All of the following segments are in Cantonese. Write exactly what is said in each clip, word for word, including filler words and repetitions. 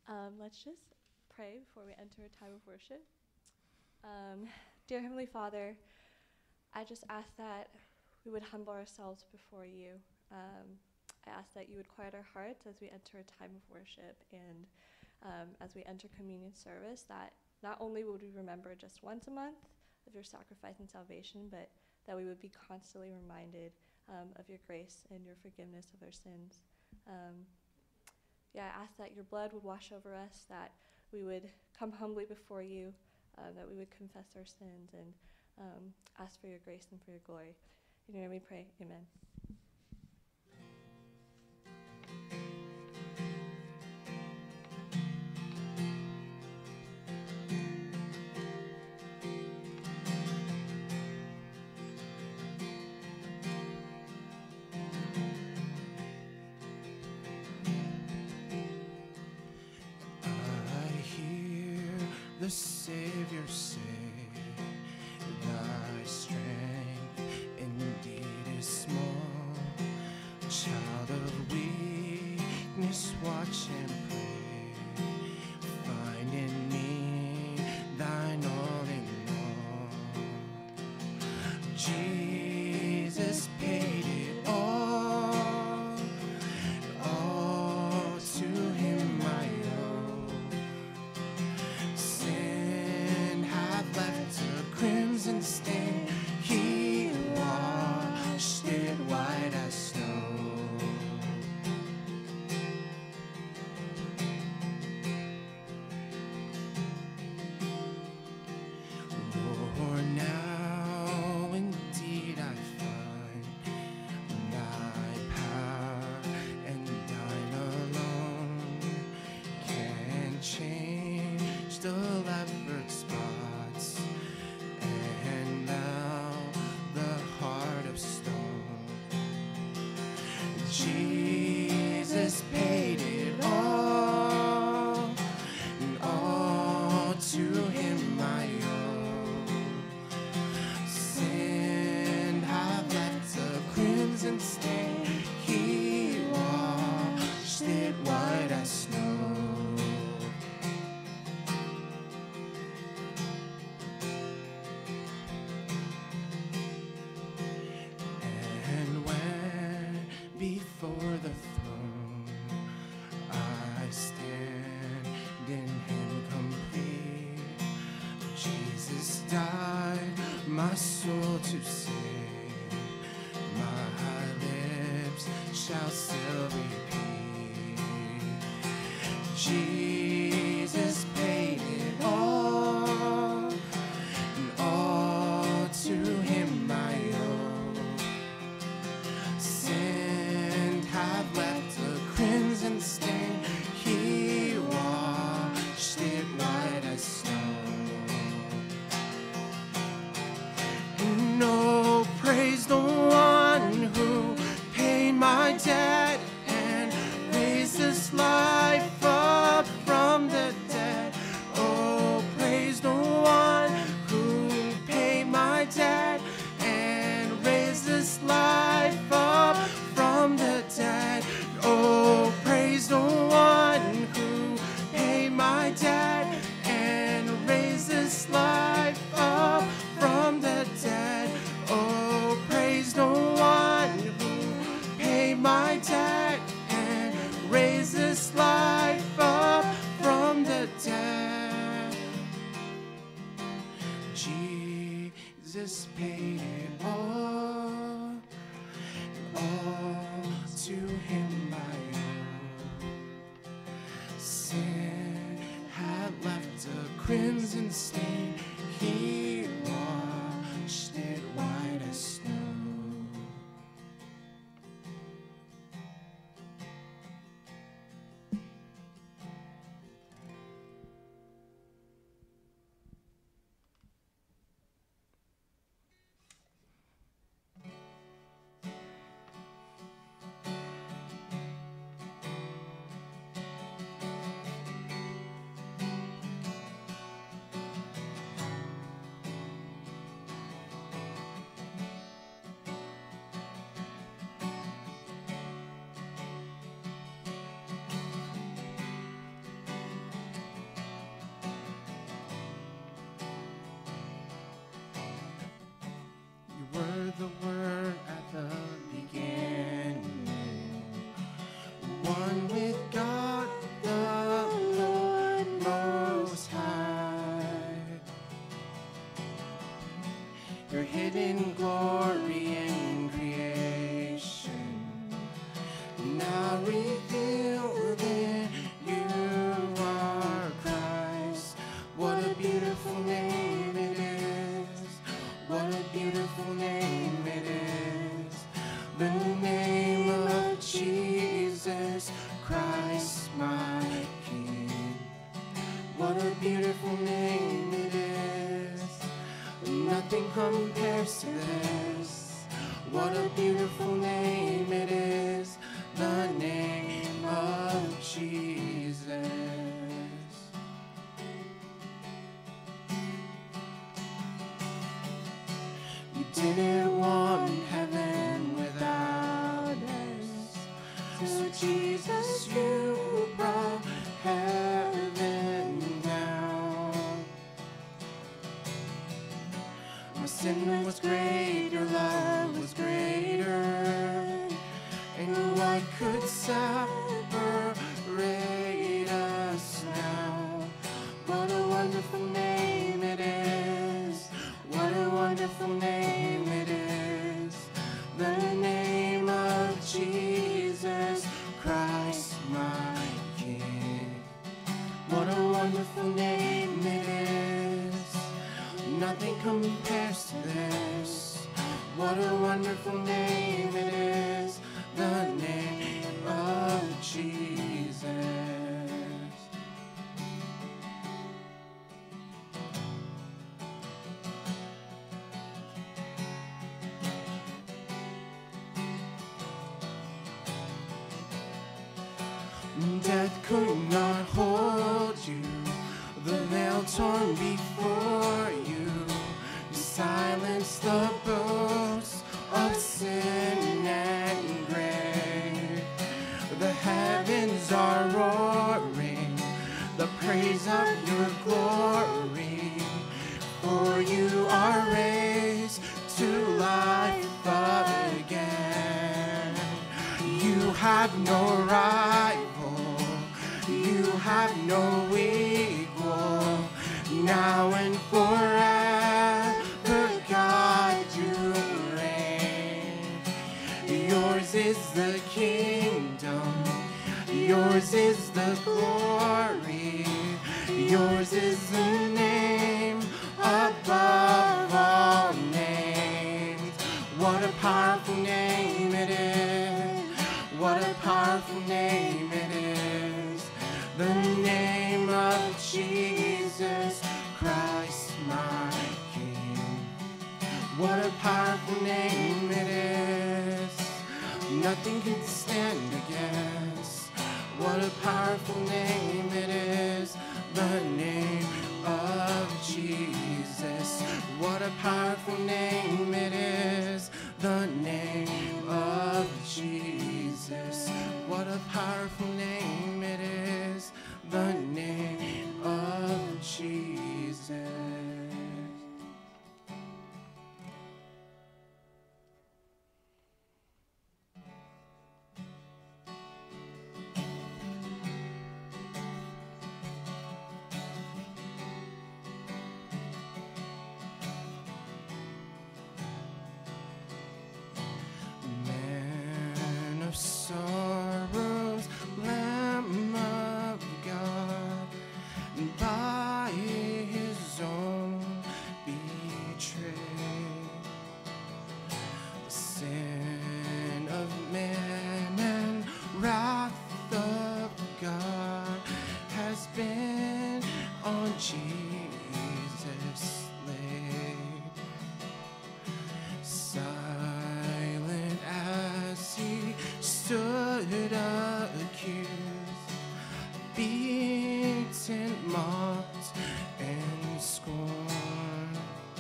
Um, let's just pray before we enter a time of worship. Um, dear Heavenly Father, I just ask that we would humble ourselves before you. Um, I ask that you would quiet our hearts as we enter a time of worship, and um, as we enter communion service, that not only would we remember just once a month of your sacrifice and salvation, but that we would be constantly reminded um, of your grace and your forgiveness of our sins. Um, yeah, I ask that your blood would wash over us, that we would come humbly before you, uh, that we would confess our sins and um, ask for your grace and for your glory. In your name we pray, amen. The Savior say, thy strength indeed is small. Child of weakness, watch and pray. Find in me thine all in all. Jesus paid it all. All to him I owe. Left a crimson stain, he washed it white as snow. Lord, now indeed I find thy power and thine alone can change the leopard's spot. Jesus paid it all, and all to him I owe. Sin had left a crimson stain, he washed it white as snow. And when before the throne I stand in him complete. Jesus died my soul to save. My lips shall still repeat. Jesus paid it all, and all to him I owe. Sin had left a crimson stain, he washed it white as snow. And oh, praise the one who paid my debt and raised this life up from the dead. Oh, praise the one who paid my debt and raised this life up from the dead. Oh, praise the one who paid my debt and raised this life up from the dead. Oh, praise the one who paid my debt and raised this life up from the dead. Jesus paid it all, all to him I owe. Sin had left a crimson stain, he washed it white as snow. the Word at the beginning, one with God the Lord Most High. Your hidden glory in creation, now revealed in you are Christ. What a beautiful name it is. What a beautiful name it is. The name of Jesus Christ, my King. What a beautiful name it is. Nothing compares to this. What a beautiful name it is. The name of Jesus. You didn't want heaven without us, so Jesus, you brought heaven down. My sin was great, your love was greater, and what could separate us now? What a wonderful name it is. What a wonderful name it is. The name of Jesus Christ, my King. What a wonderful name it is. Nothing compares to this. What a wonderful name it is. The name of Jesus. Death could not hold you, the veil torn before you. You silenced the boast of sin and grave. The heavens are roaring the praise of your glory, for you are raised to life again. You have no rival, you have no equal, now and forever, God, you reign. Yours is the kingdom, yours is the glory, yours is the name above all names. What a powerful name it is. What a powerful name it is. The name of Jesus Christ, my King. What a powerful name it is. Nothing can stand against. What a powerful name it is. The name of Jesus. What a powerful name it is. The name of Jesus. What a powerful name it is. The name of Jesus. Man of sorrows, Lamb of God, by his own betrayed. The sin of man and wrath of God has been on Jesus laid. Silent as he stood accused, beaten, mocked, and scorned,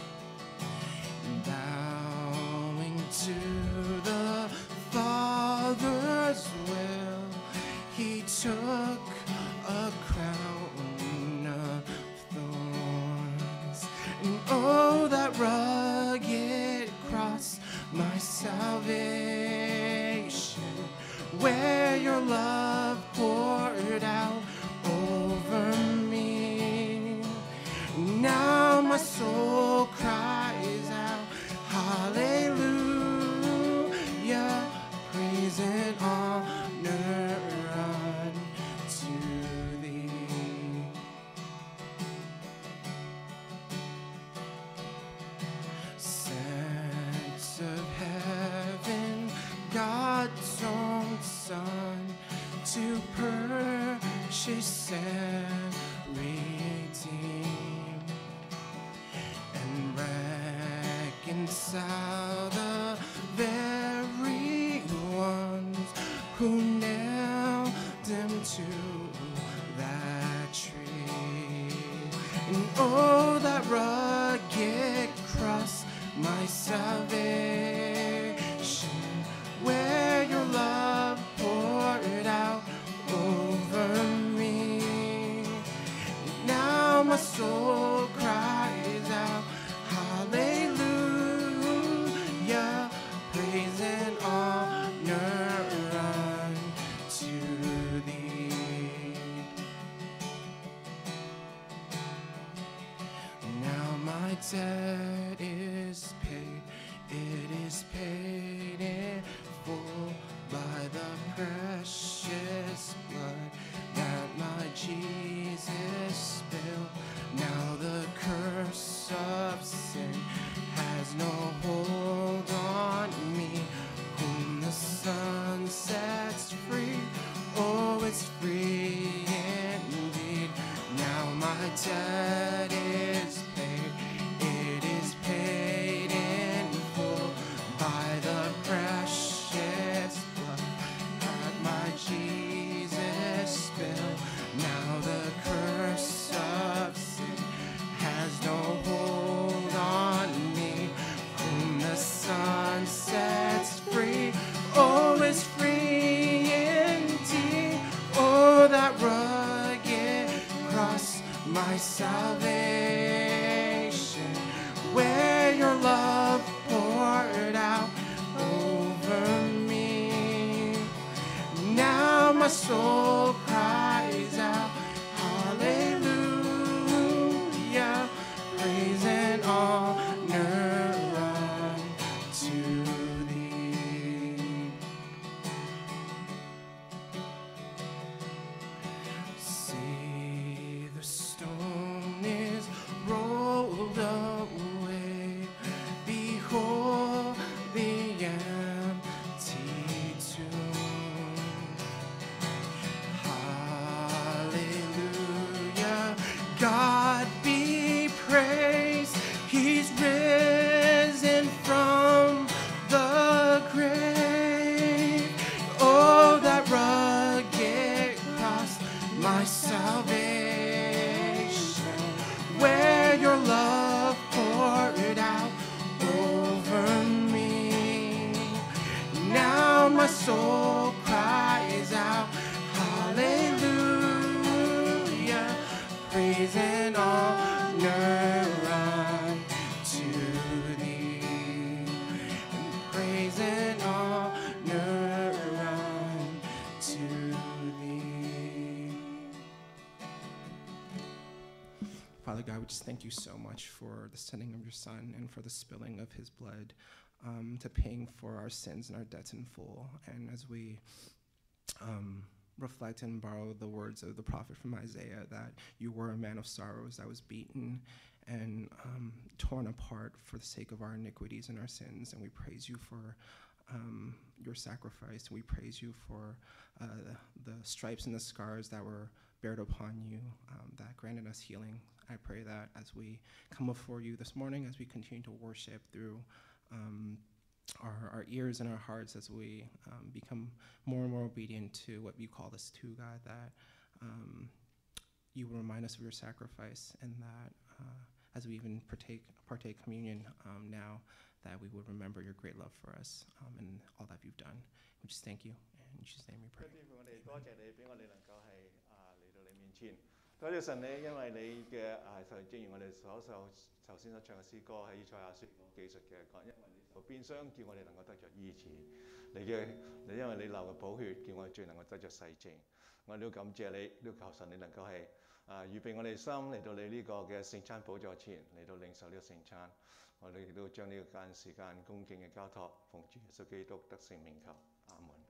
bowing to the Father's will, he took a crown of thorns. And oh, that rugged cross my salvation, where your love poured out over me. Now my soul cries out, hallelujah, praise and honor unto thee. Sent of heaven, God's own Son, to purchase and redeem and reconcile the very ones who nailed him to that tree. And oh, that rugged cross, my salvation, where your love poured out over me. Now my soul cries out, hallelujah, praise and honor unto thee. Now my debt is paid, it is paid in full by the precious blood that my Jesus spilled. Now the curse of sin has no hold on me. Whom the Son sets free, oh, it's free indeed. Now my debt is paid, it is paid in full by the precious blood that my Jesus spilled. Now the curse of sin has no hold on me. Whom the Son sets free, oh, is free indeed. Oh, that rugged cross, my salvation, where your love poured out over me. Now my soul cries out, hallelujah, praise and honor unto thee. See, the stone is rolled away. Behold the empty tomb. Hallelujah, God be praised. He's risen from the grave. Oh, that rugged cross, my salvation, where your love poured out over me. Now my soul cries out, hallelujah, praise and honor unto thee. And praise and honor unto thee. Father God, we just thank you so much for the sending of your Son and for the spilling of his blood, um, to paying for our sins and our debts in full. And as we um, reflect and borrow the words of the prophet from Isaiah, that you were a man of sorrows, that was beaten and um, torn apart for the sake of our iniquities and our sins. And we praise you for um, your sacrifice. We praise you for uh, the stripes and the scars that were bared upon you, um, that granted us healing. I pray that as we come before you this morning, as we continue to worship through um, our, our ears and our hearts, as we um, become more and more obedient to what you called us to, God, that um, you will remind us of your sacrifice, and that uh, as we even partake, partake communion um, now, that we would remember your great love for us um, and all that you've done. We just thank you, and in Jesus' name we pray. 天父，我哋多謝你俾我哋能夠係啊嚟到你面前。多謝神你，因為你嘅啊係就正如我哋所首頭先所唱嘅詩歌喺以賽亞書記述嘅講，因為你受鞭傷叫我哋能夠得着醫治，你嘅你因為你流嘅寶血叫我哋最能夠得着洗淨。我哋都感謝你，都求神你能夠係啊預備我哋心嚟到你呢個嘅聖餐寶座前嚟到領受呢個聖餐。我哋亦都將呢個間時間恭敬嘅交託，奉主耶穌基督得勝名求，阿門。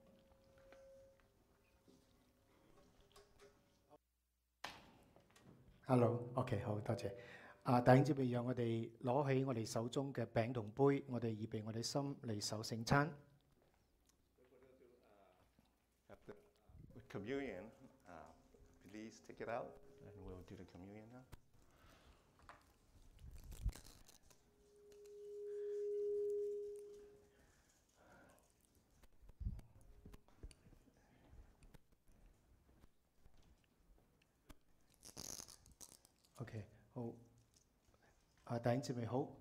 Hello，OK，、okay， 好，多謝。啊，弟兄姊妹，讓我哋攞起我哋手中嘅餅同杯，我哋預備我哋心嚟守聖餐。 Communion, uh, please take it out, and we'll do the communion now. OK， 好。啊，弟兄姊妹好。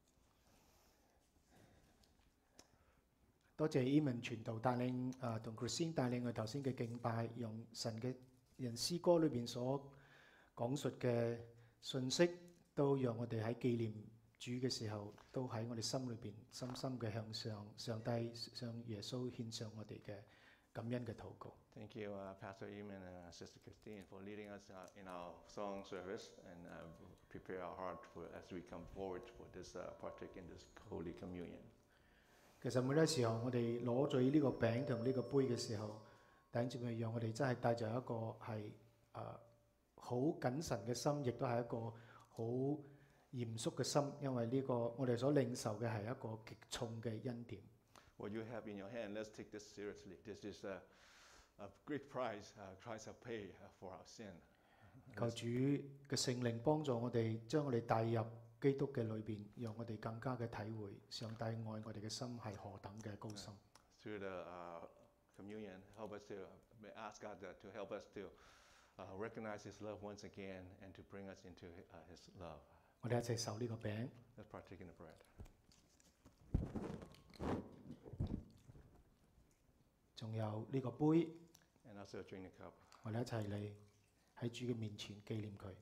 多謝 Eman 傳道帶領啊，同 Christine 帶領我頭先嘅敬拜，用神嘅人詩歌裏邊所講述嘅信息，都讓我哋喺紀念主嘅時候，都喺我哋心裏邊深深嘅向上上帝向耶穌獻上我哋嘅感恩嘅禱告。 Thank you, uh, Pastor Eman and uh, Sister Christine, for leading us uh, in our song service and uh, prepare our heart for as we come forward for this uh, partake in this Holy Communion. 其實每個時候，我哋攞咗呢個餅同呢個杯嘅時候，弟兄姊妹，讓我哋真係帶著一個係誒好謹慎嘅心，亦都係一個好嚴肅嘅心，因為呢個我哋所領受嘅係一個極重嘅恩典。 What you have in your hand, let's take this seriously. This is a, a great price uh, Christ has paid for our sin. 求主嘅聖靈幫助我哋，將我哋帶入基督嘅裏邊，讓我哋更加嘅體會上帝愛我哋嘅心係何等嘅高深。 Through the uh, communion, help us to may ask God to help us to uh, recognize His love once again and to bring us into uh, His love. 我哋一齊受呢個餅。 Let's partake in the bread. 仲有呢個杯， And also drink the cup. 我哋一齊嚟喺主嘅面前紀念佢。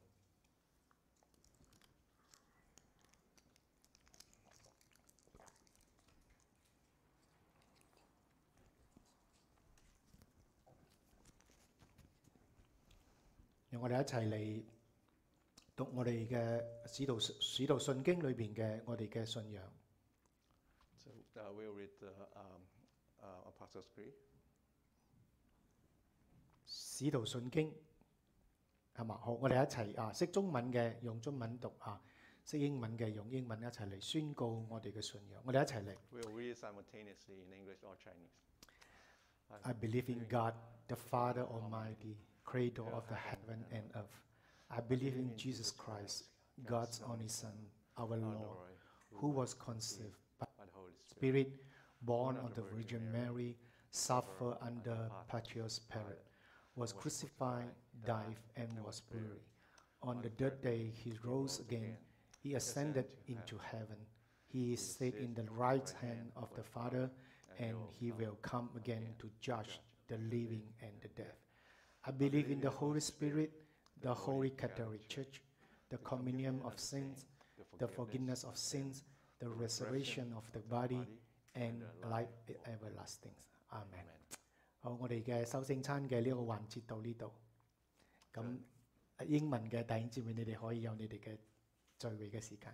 讓我哋一齊嚟讀我哋嘅使徒使徒信經裏邊嘅我哋嘅信仰。 So uh, we'll read the um, uh, Apostles' Creed. 使徒信經係嘛？好，我哋一齊啊，識中文嘅用中文讀啊，識英文嘅用英文一齊嚟宣告我哋嘅信仰。我哋一齊嚟。 We'll read simultaneously in English or Chinese. I believe in God, the Father Almighty, Creator of the heaven and earth. I believe in Jesus Christ, God's only Son, our Lord, who was conceived by By the Holy the Spirit. Spirit, born of the Virgin Mary, suffered under Pontius Pilate, was crucified, died, and was buried. On the third day he rose again. He ascended into heaven. He is seated in the right hand of the Father, and he will come again to judge the living and the dead. I believe in the Holy Spirit, the Holy Catholic Church, the communion of saints, the forgiveness of sins, the resurrection of the body, and life everlasting. Amen. 好，我哋嘅守聖餐嘅呢個環節到呢度。咁英文嘅弟兄姊妹，你哋可以有你哋嘅聚會嘅時間。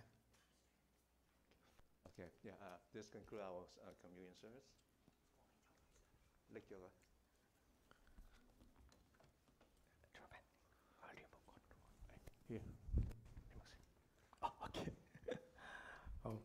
Okay, yeah, uh, this concludes our uh, communion service. 拎咗佢。Here. 哦，OK，好。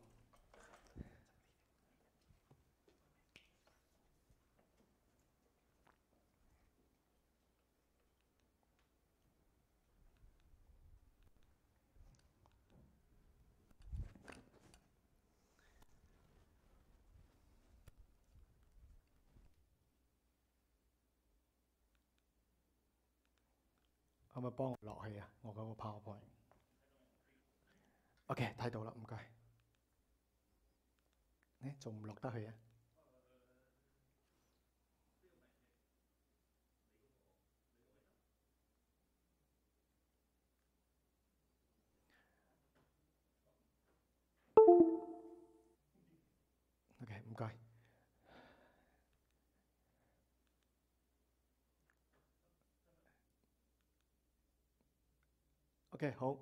可唔可以幫我落去啊？我嗰個 PowerPoint。OK， 睇到啦，唔該。誒，仲唔落得去啊？ 該。OK， 好。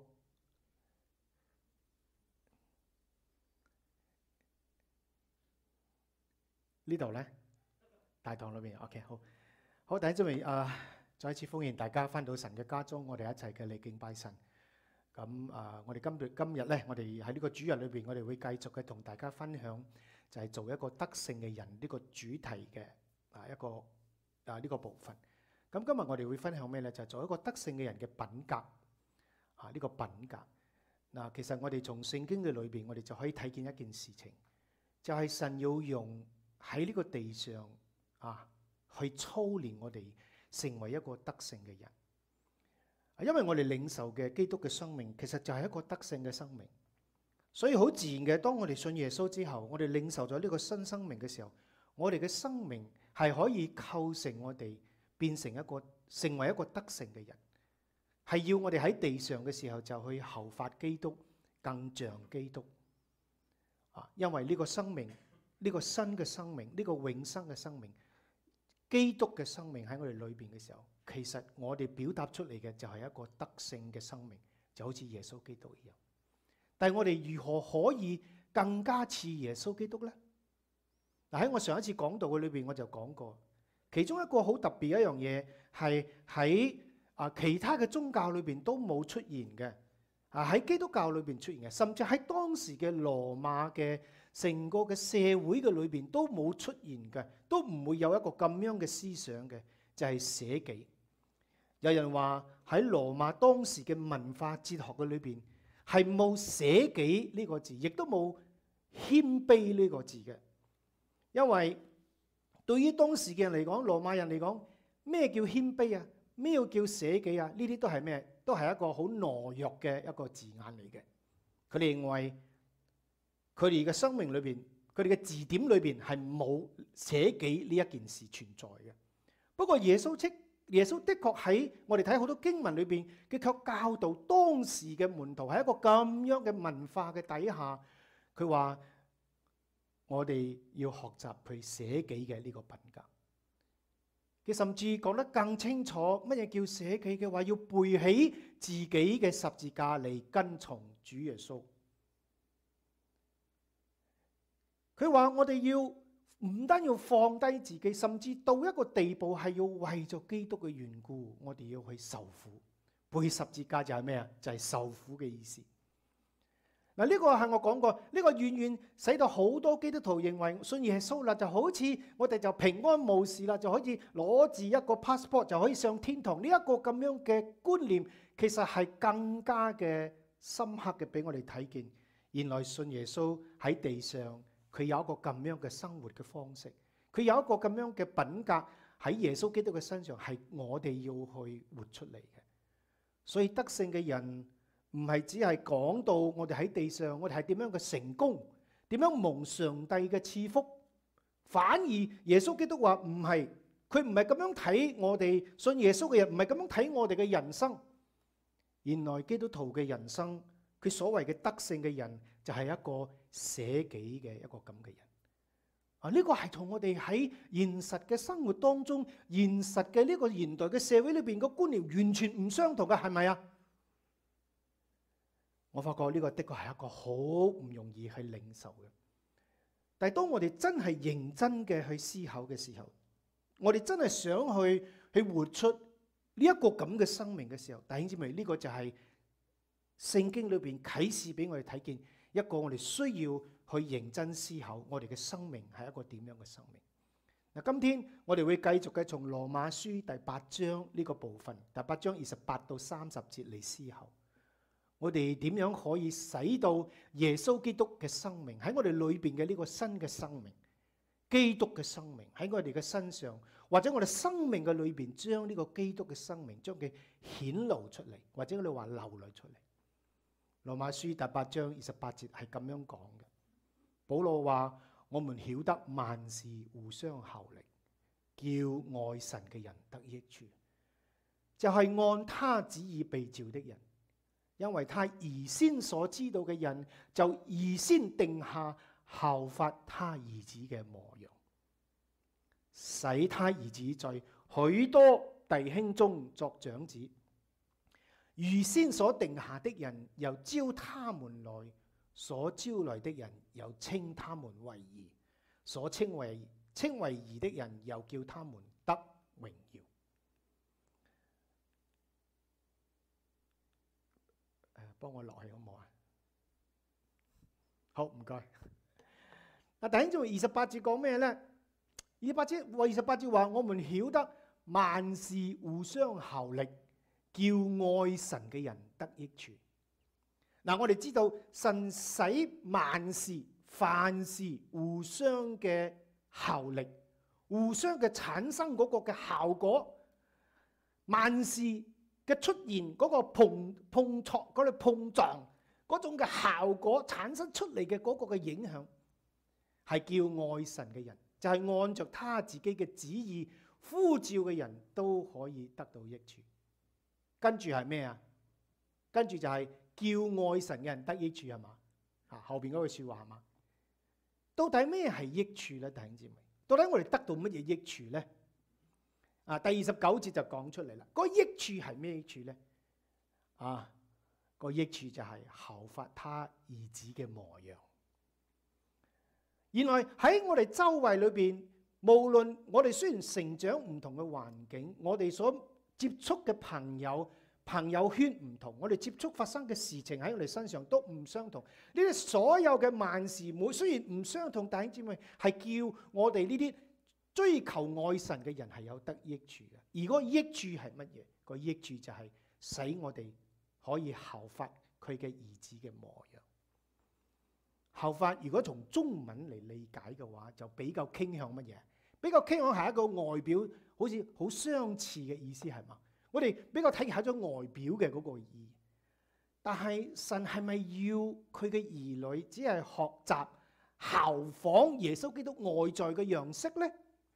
呢度咧，大堂裏邊 OK， 好。好，弟兄姊妹啊，再一次歡迎大家翻到神嘅家中，我哋一齊嘅嚟敬拜神。咁啊，我哋今日今日咧，我哋喺呢個主日裏邊，我哋會繼續嘅同大家分享，就係做一個得勝嘅人呢個主題嘅啊一個啊呢個部分。咁今日我哋會分享咩咧？就係做一個得勝嘅人嘅品格啊呢個品格。嗱，其實我哋從聖經嘅裏邊，我哋就可以睇見一件事情，就係神要用喺呢個地上啊去操練我哋成為一個得勝嘅人。因為我哋領受嘅基督嘅生命，其實就係一個得勝嘅生命，所以好自然嘅，當我哋信耶穌之後，我哋領受咗呢個新生命嘅時候，我哋嘅生命係可以構成我哋變成一個成為一個得勝嘅人，係要我哋喺地上嘅時候就去效法基督，更像基督啊！因為呢個生命，呢個新嘅生命，呢個永生嘅生命，基督嘅生命喺我哋裏邊嘅時候，其實我哋表達出嚟嘅就係一個得勝嘅生命，就好似耶穌基督一樣。但係我哋如何可以更加似耶穌基督呢？嗱，喺我上一次講道嘅裏邊，我就講過，其中一個好特別一樣嘢係喺啊其他嘅宗教裏邊都冇出現嘅，啊喺基督教裏邊出現嘅，甚至喺當時嘅羅馬嘅成個嘅社會嘅裏邊都冇出現嘅，都唔會有一個咁樣嘅思想嘅，就係捨己。有人話喺羅馬當時嘅文化哲學嘅裏邊係冇捨己呢個字，亦都冇謙卑呢個字嘅。因為對於當時嘅人嚟講，羅馬人嚟講，咩叫謙卑啊？咩叫捨己啊？呢啲都係咩？都係一個好懦弱嘅一個字眼嚟嘅。佢哋認為佢哋嘅生命裏邊，佢哋嘅字典裏邊係冇捨己呢一件事存在嘅。不過耶穌即耶穌的確喺我哋睇好多經文裏邊，佢卻教導當時嘅門徒喺一個咁樣嘅文化嘅底下，佢話我哋要學習佢捨己嘅呢個品格。佢甚至講得更清楚，乜嘢叫捨己嘅話，要背起自己嘅十字架嚟跟從主耶穌。佢話我哋要唔單要放低自己，甚至到一個地步係要為咗基督嘅緣故，我哋要去受苦。背十字架就係咩啊？就係受苦嘅意思。嗱，呢個係我講過，呢個遠遠使到好多基督徒認為信耶穌啦，就好似我哋就平安無事啦，就可以攞住一個 passport 就可以上天堂。呢一個咁樣嘅觀念，其實係更加嘅深刻嘅，俾我哋睇見原來信耶穌喺地上。佢有一個咁樣嘅生活嘅方式，佢有一個咁樣嘅品格喺耶穌基督嘅身上，係我哋要去活出嚟嘅。所以得勝嘅人唔係只係講到我哋喺地上，我哋係點樣嘅成功，點樣蒙上帝嘅賜福，反而耶穌基督話唔係，佢唔係咁樣睇我哋信耶穌嘅人，唔係咁樣睇我哋嘅人生。原來基督徒嘅人生，佢所謂嘅得勝嘅人，就係一個捨己嘅一個咁嘅人啊！呢個係同我哋喺現實嘅生活當中，現實嘅呢個現代嘅社會裏邊個觀念完全唔相同嘅，係咪啊？我發覺呢個的確係一個好唔容易去領受嘅。但係當我哋真係認真嘅去思考嘅時候，我哋真係想去去活出呢一個咁嘅生命嘅時候，弟兄姊妹，呢個就係聖經裏邊啟示俾我哋睇見。一個我哋需要去認真思考，我哋嘅生命係一個點樣嘅生命？嗱，今天我哋會繼續嘅從羅馬書第八章呢個部分，第八章二十八到三十節嚟思考，我哋點樣可以使到耶穌基督嘅生命喺我哋裏邊嘅呢個新嘅生命，基督嘅生命喺我哋嘅身上，或者我哋生命嘅裏邊將呢個基督嘅生命將佢顯露出嚟，或者我哋話流露出嚟。羅馬書第八章二十八節係咁樣講嘅。保羅話：我們曉得萬事互相效力，叫愛神嘅人得益處，就係、是、按他旨意被召的人，因為他預先所知道嘅人，就預先定下效法他兒子嘅模樣，使他兒子在許多弟兄中作長子。預先所定下的人，又招他們來；所招來的人，又稱他們為義；所稱為稱為義的人，又叫他們得榮耀。誒，幫我落去好唔好啊？好，唔該。啊，弟兄姊妹，二十八節講咩咧？二十八節，我二十八節話：我們曉得萬事互相效力，叫愛神嘅人得益處。嗱，我哋知道神使萬事凡事互相嘅效力，互相嘅產生嗰個嘅效果，萬事嘅出現嗰個碰碰撞嗰個碰撞嗰種嘅效果產生出嚟嘅嗰個嘅影響，係叫愛神嘅人，就係按着他自己嘅旨意呼召嘅人都可以得到益處。跟住係咩啊？跟住就係叫愛神嘅人得益處，係嘛？啊，後邊嗰句說話係嘛？到底咩係益處咧？弟兄姊妹，到底我哋得到乜嘢益處咧？啊，第二十九節就講出嚟啦。嗰益處係咩益處咧？啊，個益處就係效法他兒子嘅模樣。原來喺我哋周圍裏邊，無論我哋雖然成長唔同嘅環境，我哋所接觸嘅朋友、朋友圈唔同，我哋接觸發生嘅事情喺我哋身上都唔相同。呢啲所有嘅萬事，每雖然唔相同，弟兄姊妹係叫我哋呢啲追求愛神嘅人係有得益處嘅。而嗰個益處係乜嘢？個益處就係使我哋可以效法佢嘅兒子嘅模樣。效法如果從中文嚟理解嘅話，就比較傾向乜嘢？比較傾向係一個外表好似好相似嘅意思，係嘛？我哋比較睇下咗外表嘅嗰個意義。但係神係咪要佢嘅兒女只係學習效仿耶穌基督外在嘅樣式咧？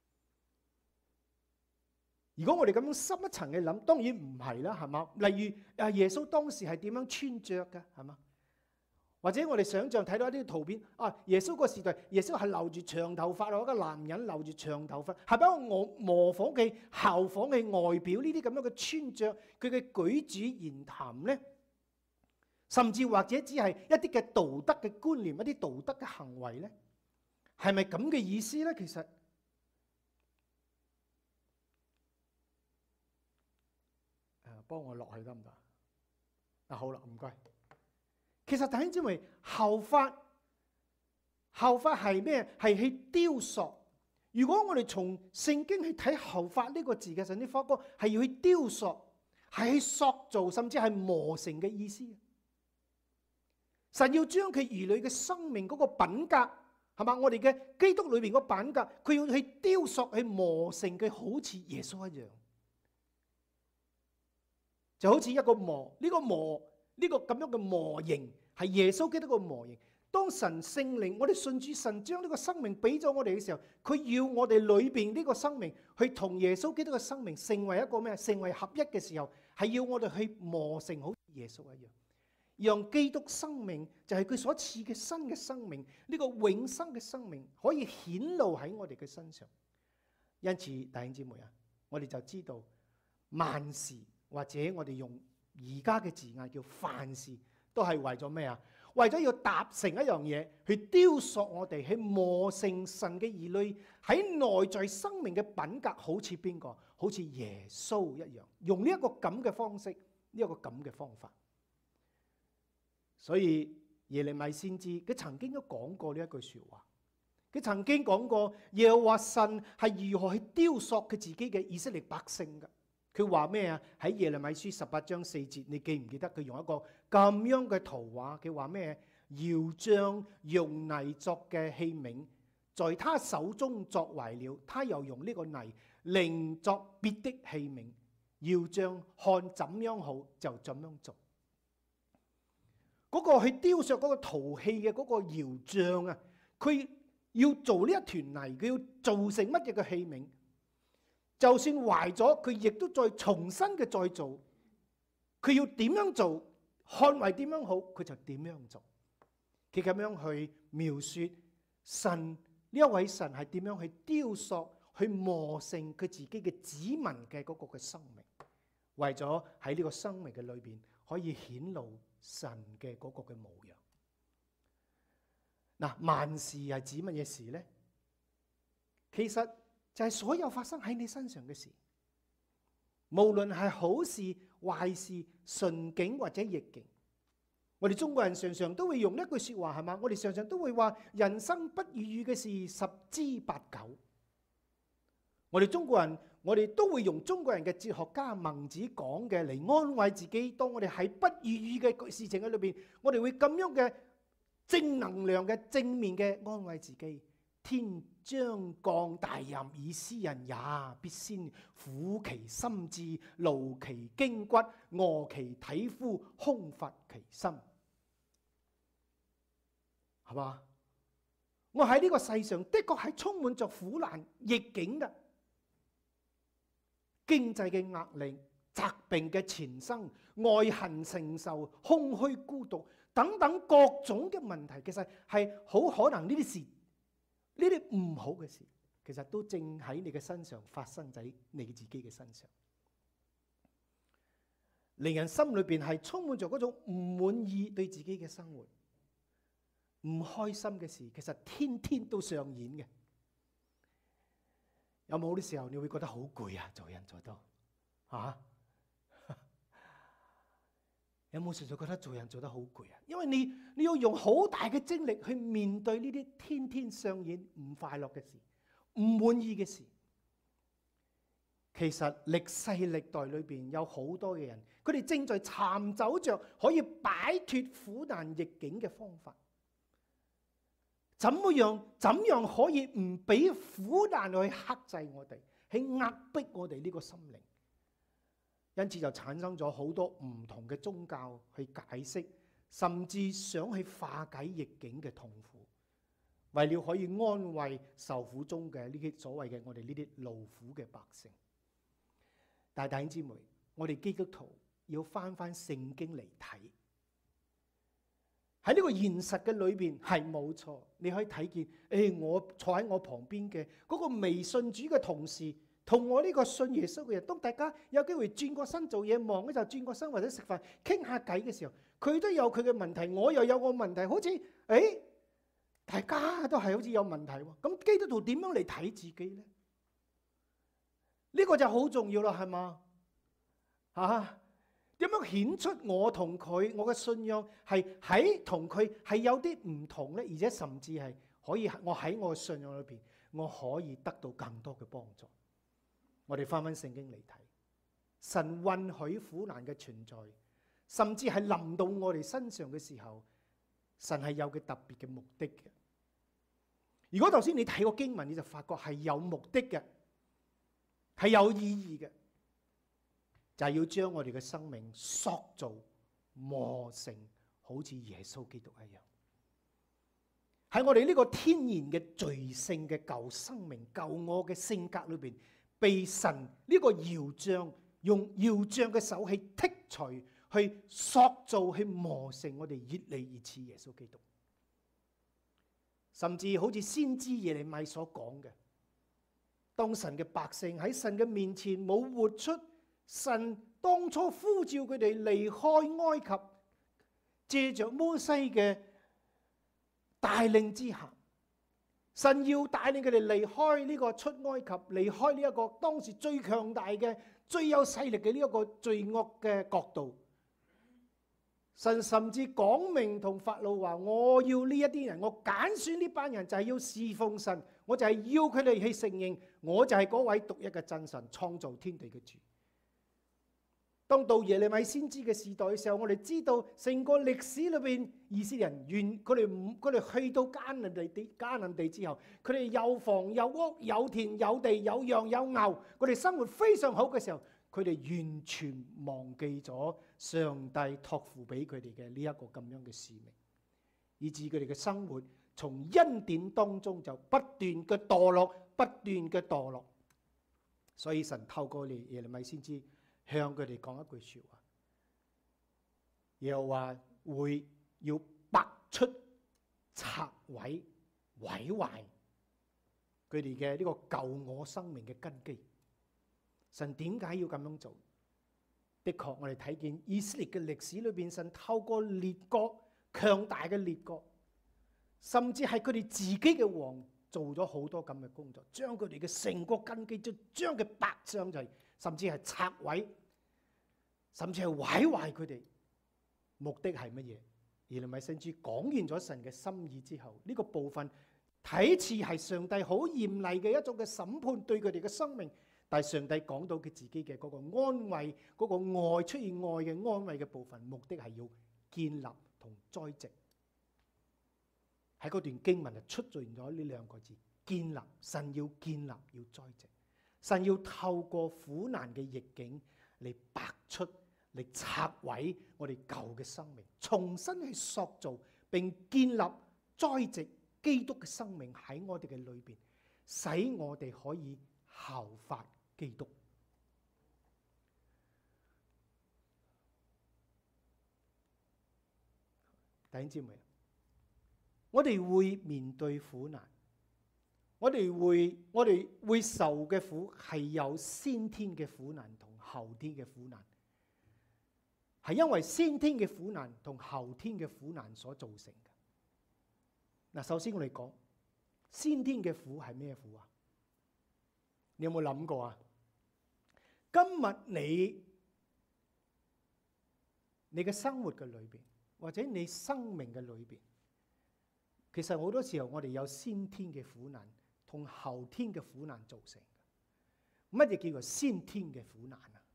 如果我哋咁樣深一層嘅諗，當然唔係啦，係嘛？例如啊，耶穌當時係點樣穿着嘅，係嘛？或者我哋想象睇到一啲圖片啊，耶穌個時代，耶穌係留住長頭髮，一個男人留住長頭髮，係咪我模仿嘅效仿嘅外表呢啲咁樣嘅穿着，佢嘅舉止言談咧，甚至或者只係一啲嘅道德嘅觀念，一啲道德嘅行為咧，係咪咁嘅意思咧？其實，誒，幫我落去得唔得？啊，好啦，唔該。其實弟兄姊妹，效法效法係咩？係去雕塑。如果我哋從聖經去睇效法呢個字嘅時候，你發覺係要去雕塑，係去塑造，甚至係磨成嘅意思。神要將佢兒女嘅生命嗰個品格，係嘛？我哋嘅基督裏邊個品格，佢要去雕塑，去磨成佢好似耶穌一樣，就好似一個磨呢個磨。呢個咁樣嘅模型係耶穌基督嘅模型。當神聖靈，我哋信主，神將呢個生命俾咗我哋嘅時候，佢要我哋裏邊呢個生命去同耶穌基督嘅生命成為一個咩？成為合一嘅時候，係要我哋去磨成好似耶穌一樣，讓基督生命就係佢所賜嘅新嘅生命，呢個永生嘅生命可以顯露喺我哋嘅身上。因此，弟兄姊妹啊，我哋就知道萬事，或者我哋用而家嘅字眼叫凡事，都係為咗咩啊？為咗要達成一樣嘢，去雕塑我哋，去磨成神嘅兒女喺內在生命嘅品格，好似邊個？好似耶穌一樣，用呢一個咁嘅方式，呢一個咁嘅方法。所以耶利米先知佢曾經都講過呢一句說話，佢曾經講過耶和華神係如何去雕塑佢自己嘅以色列百姓㗎。佢話咩啊？喺耶利米書十八章四節，你記唔記得佢用一個咁樣嘅圖畫？佢話咩？窯匠用泥作嘅器皿，在他手中作壞了，他又用呢個泥另作別的器皿。窯匠看怎樣好就怎樣做。嗰個去雕塑嗰個陶器嘅嗰個窯匠啊，佢要做呢一團泥，佢要做成乜嘢嘅器皿？就算壞咗，佢亦都再重新嘅再做。佢要點樣做，看為點樣好，佢就點樣做。佢咁樣去描述神呢一位神係點樣去雕塑、去磨成佢自己嘅子民嘅嗰個嘅生命，為咗喺呢個生命嘅裏邊可以顯露神嘅嗰個嘅模樣。嗱，萬事係指乜嘢事呢？其實就係所有發生喺你身上嘅事，無論係好事、壞事、順境或者逆境。我哋中國人常常都會用一句說話，係嘛？我哋常常都會話人生不如意嘅事十之八九。我哋中國人，我哋都會用中國人嘅哲學家孟子講嘅嚟安慰自己。當我哋喺不如意嘅事情喺裏邊，我哋會咁樣嘅正能量嘅正面嘅安慰自己。天將降大任於斯人也，必先苦其心志，勞其筋骨，餓其體膚，空乏其心。係嘛？我喺呢個世上的確係充滿着苦難逆境嘅，經濟嘅壓力、疾病嘅纏身、愛恨承受、空虛孤獨等等各種嘅問題，其實係好可能呢啲事，呢啲唔好嘅事，其實都正喺你嘅身上發生喺你自己嘅身上，令人心裏邊係充滿着嗰種唔滿意對自己嘅生活。唔開心嘅事，其實天天都上演嘅。有冇啲時候你會覺得好攰啊？做人做到啊？有冇時就覺得做人做得好攰啊？因為你你要用好大嘅精力去面對呢啲天天上演唔快樂嘅事、唔滿意嘅事。其實歷世歷代裏邊有好多嘅人，佢哋正在尋找着可以擺脫苦難逆境嘅方法。怎麼樣？怎樣可以唔俾苦難去克制我哋，去壓迫我哋呢個心靈？因此就產生咗好多唔同嘅宗教去解釋，甚至想去化解逆境嘅痛苦，為了可以安慰受苦中嘅呢啲所謂嘅我哋呢啲勞苦嘅百姓。但係弟兄姊妹，我哋基督徒要翻翻聖經嚟睇。喺呢個現實嘅裏邊係冇錯，你可以睇見，誒、哎，我坐喺我旁邊嘅嗰個微信主嘅同事，同我呢個信耶穌嘅人，當大家有機會轉過身做嘢，忙咧就轉過身或者食飯傾下偈嘅時候，佢都有佢嘅問題，我又有我問題，好似誒、哎，大家都係好似有問題喎。咁基督徒點樣嚟睇自己咧？呢、這個就好重要啦，係嘛？啊！點樣顯出我同佢，我嘅信仰係喺同佢係有啲唔同咧，而且甚至係可以我喺我嘅信仰裏邊，我可以得到更多嘅幫助。我哋翻翻聖經嚟睇，神允許苦難嘅存在，甚至係臨到我哋身上嘅時候，神係有佢特別嘅目的嘅。如果頭先你睇過經文，你就發覺係有目的嘅，係有意義嘅。就係要將我哋嘅生命塑造磨成好似耶穌基督一樣，喺我哋呢個天然嘅罪性嘅舊生命、舊我嘅性格裏邊，被神呢個窯匠用窯匠嘅手去剔除、去塑造、去磨成我哋越嚟越似耶穌基督。甚至好似先知耶利米所講嘅，當神嘅百姓喺神嘅面前冇活出神當初呼召佢哋離開埃及，借着摩西嘅帶領之下，神要帶領佢哋離開呢個出埃及，離開呢一個當時最強大嘅、最有勢力嘅呢一個罪惡嘅國度。神甚至講明同法老話：我要呢一啲人，我揀選呢班人就係要侍奉神，我就係要佢哋去承認，我就係嗰位獨一嘅真神，創造天地嘅主。當到耶利米先知嘅時代嘅時候，我哋知道成個歷史裏邊，以色列人願佢哋唔佢哋去到迦南地地迦南地之後，佢哋有房有屋有田有地有羊有牛，佢哋生活非常好嘅時候，佢哋完全忘記咗上帝託付俾佢哋嘅呢一個咁樣嘅使命，以致佢哋嘅生活從恩典當中就不斷嘅墮落，不斷嘅墮落。所以神透過耶利米先知向佢哋講一句說話，又話會要拔出拆毀毀壞佢哋嘅呢個舊我生命嘅根基。神點解要咁樣做？的確，我哋睇見以色列嘅歷史裏邊，神透過列國，強大嘅列國，甚至係佢哋自己嘅王，做咗好多咁嘅工作，將佢哋嘅成個根基，就將佢白上就係，甚至係拆毀，甚至係毀壞佢哋。目的係乜嘢？耶利米先知講完咗神嘅心意之後，呢個部分睇似係上帝好嚴厲嘅一種嘅審判對佢哋嘅生命。但係上帝講到佢自己嘅嗰個安慰，嗰個愛，出現愛嘅安慰嘅部分，目的係要建立同栽植。喺嗰段經文就出現咗呢兩個字：建立。神要建立，要栽植。神要透過苦難嘅逆境嚟拔出、嚟拆毀我哋舊嘅生命，重新去塑造並建立栽植基督嘅生命喺我哋嘅裏邊，使我哋可以效法基督。弟兄姊妹，我哋會面對苦難，我哋會我哋會受嘅苦係有先天嘅苦難同後天嘅苦難，係因為先天嘅苦難同後天嘅苦難所造成嘅。嗱，首先我哋講先天嘅苦係咩苦啊？你有冇諗過啊？今日你你嘅生活嘅裏邊，或者你生命嘅裏邊，其實好多時候我哋有先天嘅苦難同後天嘅苦難造成嘅。乜嘢叫做先天嘅苦難啊？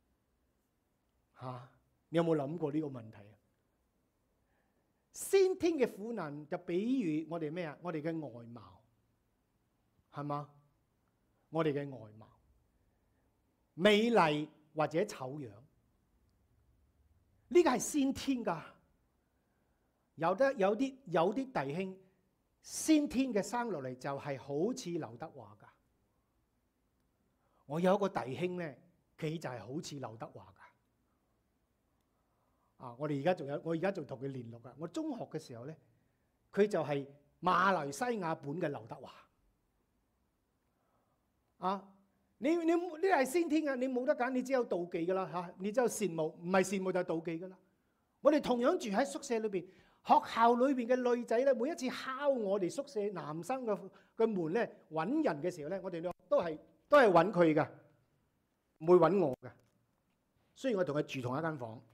吓，你有冇諗過呢個問題啊？先天嘅苦難就比喻我哋咩啊？我哋嘅外貌，係嘛？我哋嘅外貌，美麗或者醜樣，呢個係先天㗎。有得有啲有啲弟兄先天嘅生落嚟就係好似劉德華㗎。我有一個弟兄咧，佢就係好似劉德華㗎。啊，我哋而家仲有，我而家仲同佢聯絡㗎。我中學嘅時候咧，佢就係馬來西亞本嘅劉德華。啊！你你呢係先天嘅，你冇得揀，你只有妒忌噶啦嚇，你只有羨慕，唔係羨慕就係妒忌噶啦。我哋同樣住喺宿舍裏邊，學校裏邊嘅女仔咧，每一次敲我哋宿舍男生嘅嘅門咧，揾人嘅時候咧，我哋都係都係揾佢噶，唔會揾我噶。雖然我同佢住同一間房，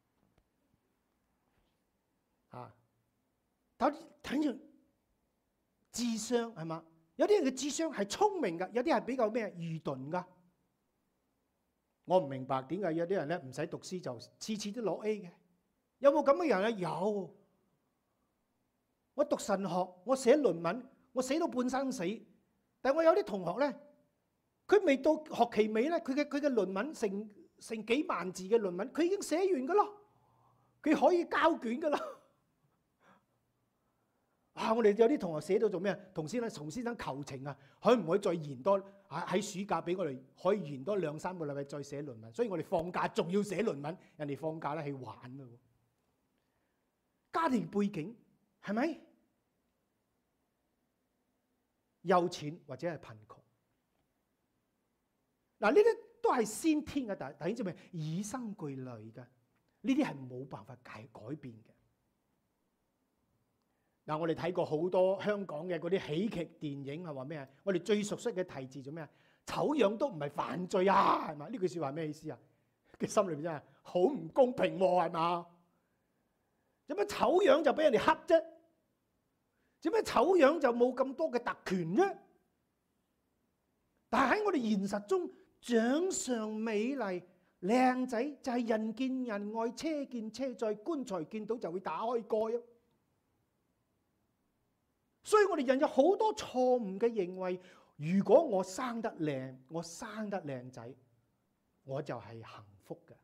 啊，睇睇住智商係嘛？有啲人嘅智商係聰明㗎，有啲係比較咩愚鈍㗎。我唔明白點解有啲人咧唔使讀書就次次都攞 A 嘅。有冇咁嘅人啊？有。我讀神學，我寫論文，我寫到半生死。但係我有啲同學咧，佢未到學期尾咧，佢嘅佢嘅論文成成幾萬字嘅論文，佢已經寫完㗎咯，佢可以交卷㗎啦。啊！我哋有啲同學寫到做咩啊？同先生同先生求情啊，可唔可以再延多喺喺暑假俾我哋可以延多兩三個禮拜再寫論文？所以我哋放假仲要寫論文，人哋放假咧去玩咯。家庭背景係咪有錢或者係貧窮？嗱，呢啲都係先天嘅，但係弟兄姊妹與生俱來嘅，呢啲係冇辦法改改變嘅。嗱，我哋睇過好多香港嘅嗰啲喜劇電影係話咩啊？我哋最熟悉嘅題字做咩啊？醜樣都唔係犯罪啊，係嘛？呢句説話咩意思啊？佢心裏邊真係好唔公平喎，係嘛？做咩醜樣就俾人哋恰啫？做咩醜樣就冇咁多嘅特權啫？但係喺我哋現實中，長相美麗、靚仔就係人見人愛、車見車載、棺材見到就會打開蓋啊！所以我哋人有好多錯誤嘅認為，如果我生得靚，我生得靚仔，我就係幸福嘅；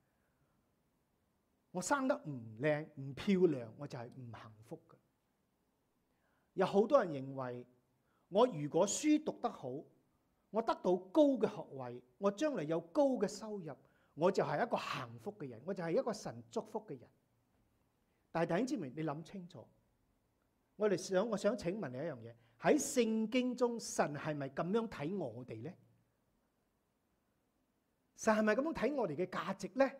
我生得唔靚唔漂亮，我就係唔幸福嘅。有好多人認為，我如果書讀得好，我得到高嘅學位，我將來有高嘅收入，我就係一個幸福嘅人，我就係一個神祝福嘅人。但係弟兄姊妹，你諗清楚。 我哋想我想請問你一樣嘢，喺聖經中神係咪咁樣睇我哋咧？神係咪咁樣睇我哋嘅價值咧？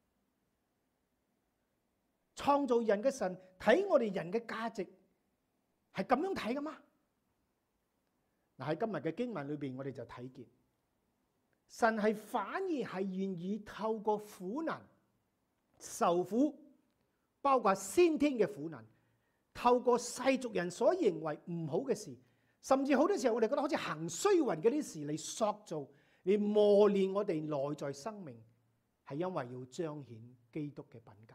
創造人嘅神睇我哋人嘅價值係咁樣睇噶嘛？嗱，喺今日嘅經文裏邊，我哋就睇見神係反而係願意透過苦難受苦，包括先天嘅苦難，透過世俗人所認為唔好嘅事，甚至好多時候我哋覺得好似行衰運嘅啲事嚟塑造、嚟磨練我哋內在生命，係因為要彰顯基督嘅品格。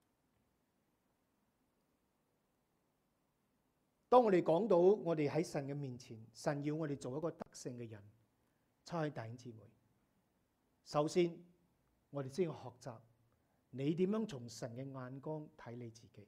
當我哋講到我哋喺神嘅面前，神要我哋做一個得勝嘅人，親愛弟兄姊妹，首先我哋先要學習你點樣從神嘅眼光睇你自己。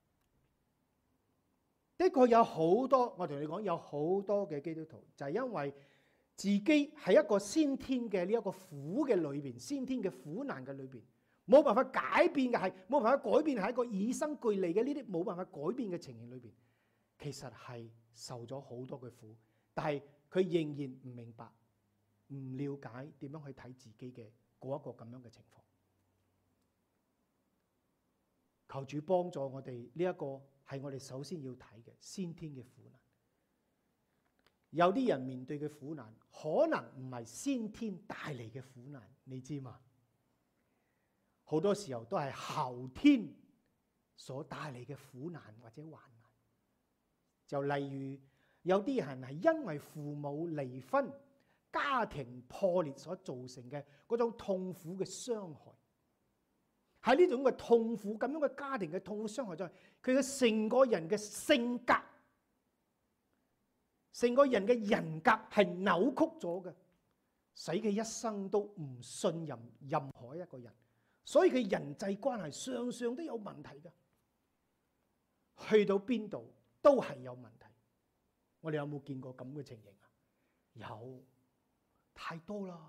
的確有好多，我同你講有好多嘅基督徒就係因為自己喺一個先天嘅呢一個苦嘅裏邊，先天嘅苦難嘅裏邊，冇辦法改變嘅係冇辦法改變，係一個與生俱嚟嘅呢啲冇辦法改變嘅情形裏邊。其實係受咗好多嘅苦，但係佢仍然唔明白、唔了解點樣去睇自己嘅嗰一個咁樣嘅情況。求主幫助我哋，呢一個係我哋首先要睇嘅先天嘅苦難。有啲人面對嘅苦難，可能唔係先天帶嚟嘅苦難，你知嘛？好多時候都係後天所帶嚟嘅苦難或者患難。就例如有啲人係因為父母離婚、家庭破裂所造成嘅嗰種痛苦嘅傷害，喺呢種嘅痛苦咁樣嘅家庭嘅痛苦傷害中，佢嘅成個人嘅性格、成個人嘅人格係扭曲咗嘅，使佢一生都唔信任任何一個人，所以佢人際關係常常都有問題嘅，去到邊度都係有問題。我哋有冇見過咁嘅情形啊？有，太多啦。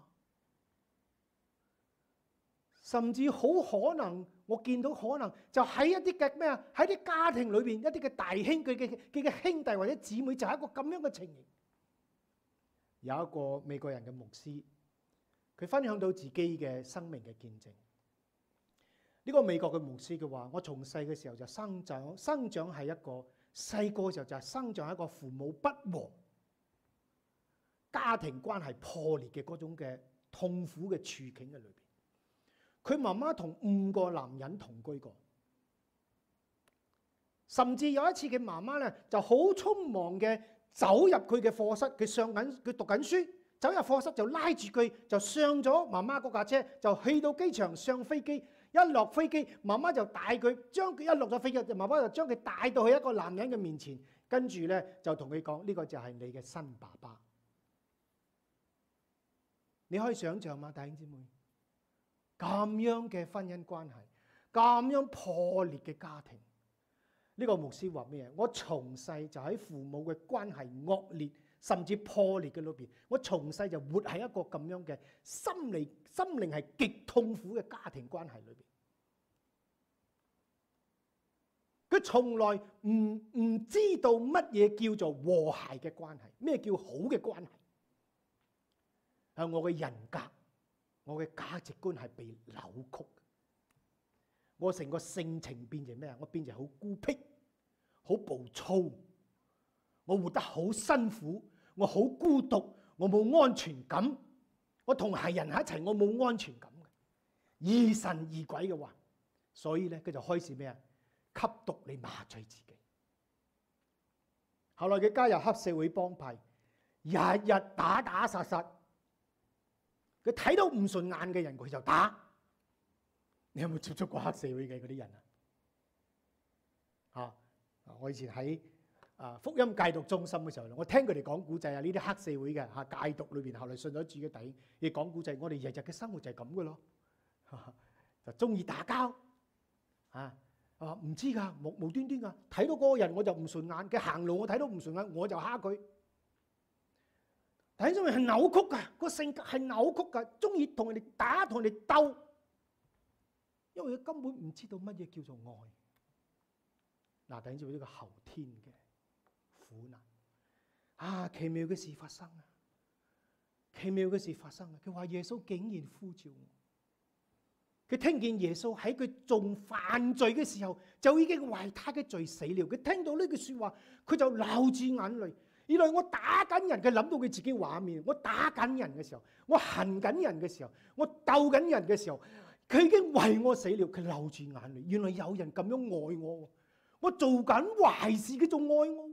甚至好可能，我見到可能就喺一啲嘅咩啊，喺啲家庭裏邊一啲嘅大兄佢嘅佢嘅兄弟或者姊妹就係一個咁樣嘅情形。有一個美國人嘅牧師，佢分享到自己嘅生命嘅見證。呢個美國嘅牧師佢話：我從細嘅時候就生長，生長係一個細個嘅時候就係生長喺一個父母不和、家庭關係破裂嘅嗰種嘅痛苦嘅處境嘅裏邊。佢媽媽同五個男人同居過，甚至有一次佢媽媽咧就好匆忙嘅走入佢嘅課室，佢上緊佢讀緊書，走入課室就拉住佢就上咗媽媽嗰架車，就去到機場上飛機。一落飛機，媽媽就帶佢，將佢一落咗飛機，媽媽就將佢帶到去一個男人嘅面前，跟住咧就同佢講：呢個就係你嘅新爸爸。你可以想象嘛，弟兄姊妹，咁樣嘅婚姻關係，咁樣破裂嘅家庭，呢個牧師話咩嘢？我從細就喺父母嘅關係惡劣甚至破裂嘅裏邊，我從細就活喺一個咁樣嘅心理心靈係極痛苦嘅家庭關係裏邊。佢從來唔唔知道乜嘢叫做和諧嘅關係，咩叫好嘅關係。係我嘅人格，我嘅價值觀係被扭曲，我成個性情變成咩啊？我變成好孤僻、好暴躁，我活得好辛苦，我好孤獨，我冇安全感，我同係人喺一齊，我冇安全感嘅，疑神疑鬼嘅話，所以咧佢就開始咩啊？吸毒嚟麻醉自己。後來佢加入黑社會幫派，日日打打殺殺。佢睇到唔順眼嘅人，佢就打。你有冇接觸過黑社會嘅嗰啲人啊？嚇！我以前喺啊福音戒毒中心嘅時候，我聽佢哋講古仔啊，呢啲黑社會嘅嚇戒毒裏邊，後來信咗主嘅弟兄，亦講古仔。我哋日日嘅生活就係咁嘅咯，就中意打交啊！啊唔知㗎，無無端端㗎，睇到嗰個人我就唔順眼，佢行路我睇到唔順眼，我就蝦佢。睇上去係扭曲㗎，個性格係扭曲㗎，中意同人哋打，同人哋鬥，因為佢根本唔知道乜嘢叫做愛。嗱，睇住呢個後天嘅苦難。啊，奇妙嘅事發生啊！奇妙嘅事發生啊！佢話耶穌竟然呼召我。佢聽見耶穌喺佢仲犯罪嘅時候，就已經為他嘅罪死了。佢聽到呢句說話，佢就流住眼淚。原來我打緊人，佢諗到佢自己畫面。我打緊人嘅時候，我恨緊人嘅時候，我鬥緊人嘅時候，佢已經為我死了。佢流住眼淚。原來有人咁樣愛我，我做緊壞事，佢仲愛我，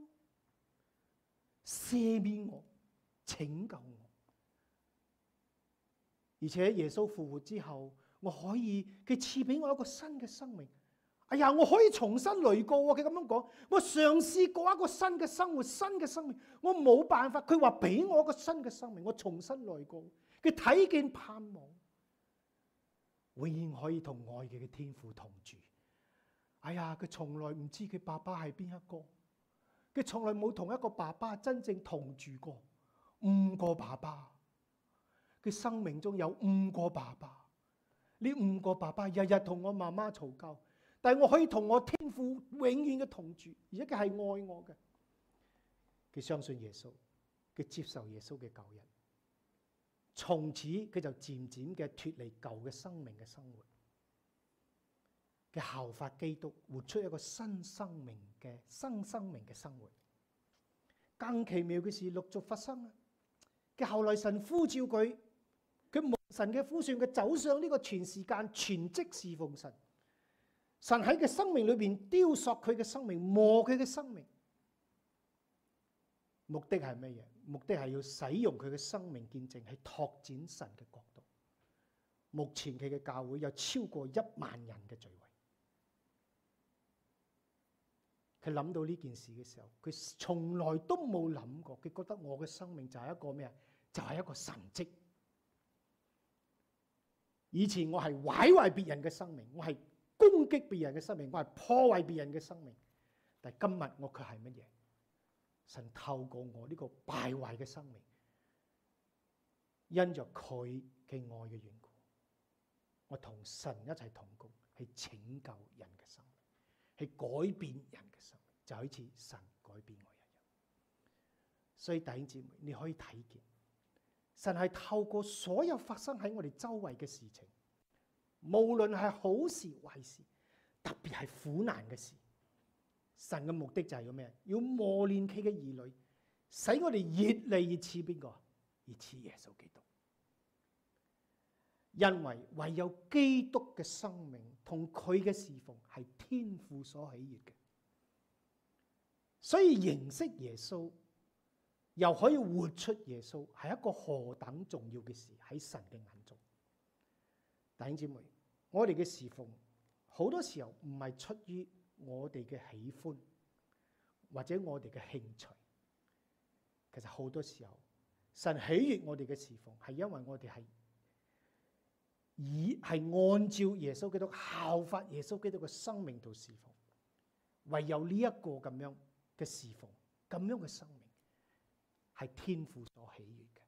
赦免我，拯救我。而且耶穌復活之後，我可以佢賜俾我一個新嘅生命。哎呀，我可以重新嚟過喎！佢咁樣講，我嘗試過一個新嘅生活，新嘅生命，我冇辦法。佢話俾我一個新嘅生命，我重新嚟過。佢睇見盼望，永遠可以同愛佢嘅天父同住。哎呀，佢從來唔知佢爸爸係邊一個，佢從來冇同一個爸爸真正同住過。五個爸爸，佢生命中有五個爸爸。呢五個爸爸日日同我媽媽嘈交，但係我可以同我天父永遠嘅同住，而且佢係愛我嘅。佢相信耶穌，佢接受耶穌嘅救恩，從此佢就漸漸嘅脫離舊嘅生命嘅生活，佢效法基督，活出一個新生命嘅新生命嘅生活。更奇妙嘅事陸續發生啊！佢後來神呼召佢。佢蒙神嘅呼召，佢走上呢個全時間全職侍奉神。神喺佢生命裏邊雕塑佢嘅生命，磨佢嘅生命。目的係乜嘢？目的係要使用佢嘅生命見證，係拓展神嘅國度。目前佢嘅教會有超過一萬人嘅聚會。佢諗到呢件事嘅時候，佢從來都冇諗過，佢覺得我嘅生命就係一個咩啊？就係一個神蹟。以前我係毀壞別人嘅生命，我係攻擊別人嘅生命，我係破壞別人嘅生命。但係今日我卻係乜嘢？神透過我呢個敗壞嘅生命，因着佢嘅愛嘅緣故，我同神一齊同工，去拯救人嘅生命，去改變人嘅生命，就好似神改變我一樣。所以弟兄姊妹，你可以睇見。神係透過所有發生喺我哋周圍嘅事情，無論係好事壞事，特別係苦難嘅事，神嘅目的就係要咩？要磨練佢嘅兒女，使我哋越嚟越似邊個？越似耶穌基督。因為唯有基督嘅生命同佢嘅侍奉係天父所喜悅嘅，所以認識耶穌，又可以活出耶穌，係一個何等重要嘅事喺神嘅眼中。弟兄姊妹，我哋嘅侍奉好多時候唔係出於我哋嘅喜歡或者我哋嘅興趣，其實好多時候神喜悅我哋嘅侍奉係因為我哋係以係按照耶穌基督效法耶穌基督嘅生命度侍奉。唯有呢一個咁樣嘅侍奉，咁樣嘅生命，係天父所喜悅嘅。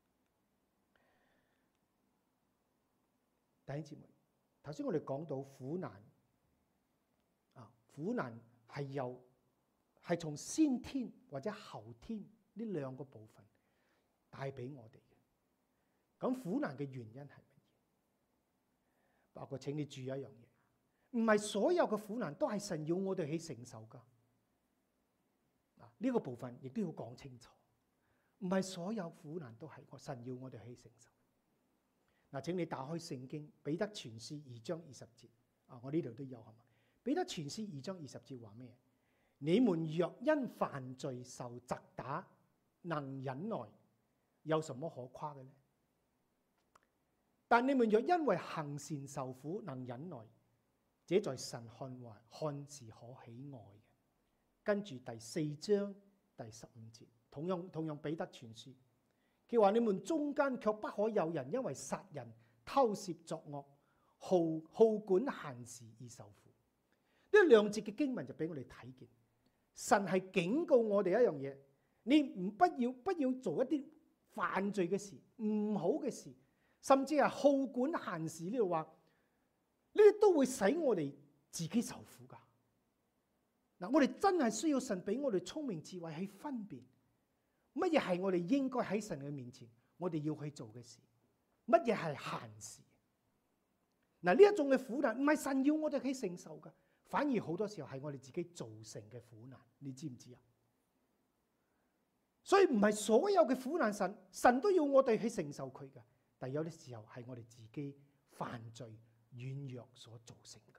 弟兄姊妹，頭先我哋講到苦難啊，苦難係由係從先天或者後天呢兩個部分帶俾我哋嘅。咁苦難嘅原因係乜嘢？包括請你注意一樣嘢，唔係所有嘅苦難都係神要我哋去承受噶。嗱，呢個部分亦都要講清楚。唔係所有苦難都係神要我哋去承受。嗱，請你打開聖經彼得前書二章二十節。啊，我呢度都有係嘛？彼得前書二章二十節話咩？你們若因犯罪受責打，能忍耐，有什麼可誇嘅呢？但你們若因為行善受苦，能忍耐，這在神看來看是可喜愛嘅。跟住第四章第十五節。同樣同樣彼得傳書，佢話你們中間卻不可有人因為殺人、偷竊、作惡、好好管閒事而受苦。呢兩節嘅經文就俾我哋睇見，神係警告我哋一樣嘢：你唔不要不要做一啲犯罪嘅事、唔好嘅事，甚至係好管閒事。呢度話呢啲都會使我哋自己受苦噶。 嗱，我哋真係需要神俾我哋聰明智慧去分辨乜嘢係我哋應該喺神嘅面前我哋要去做嘅事，乜嘢係閒事。嗱，呢一種嘅苦難唔係神要我哋去承受㗎，反而好多時候係我哋自己造成嘅苦難，你知唔知啊？所以唔係所有嘅苦難神神都要我哋去承受佢㗎，但係有啲時候係我哋自己犯罪軟弱所造成㗎。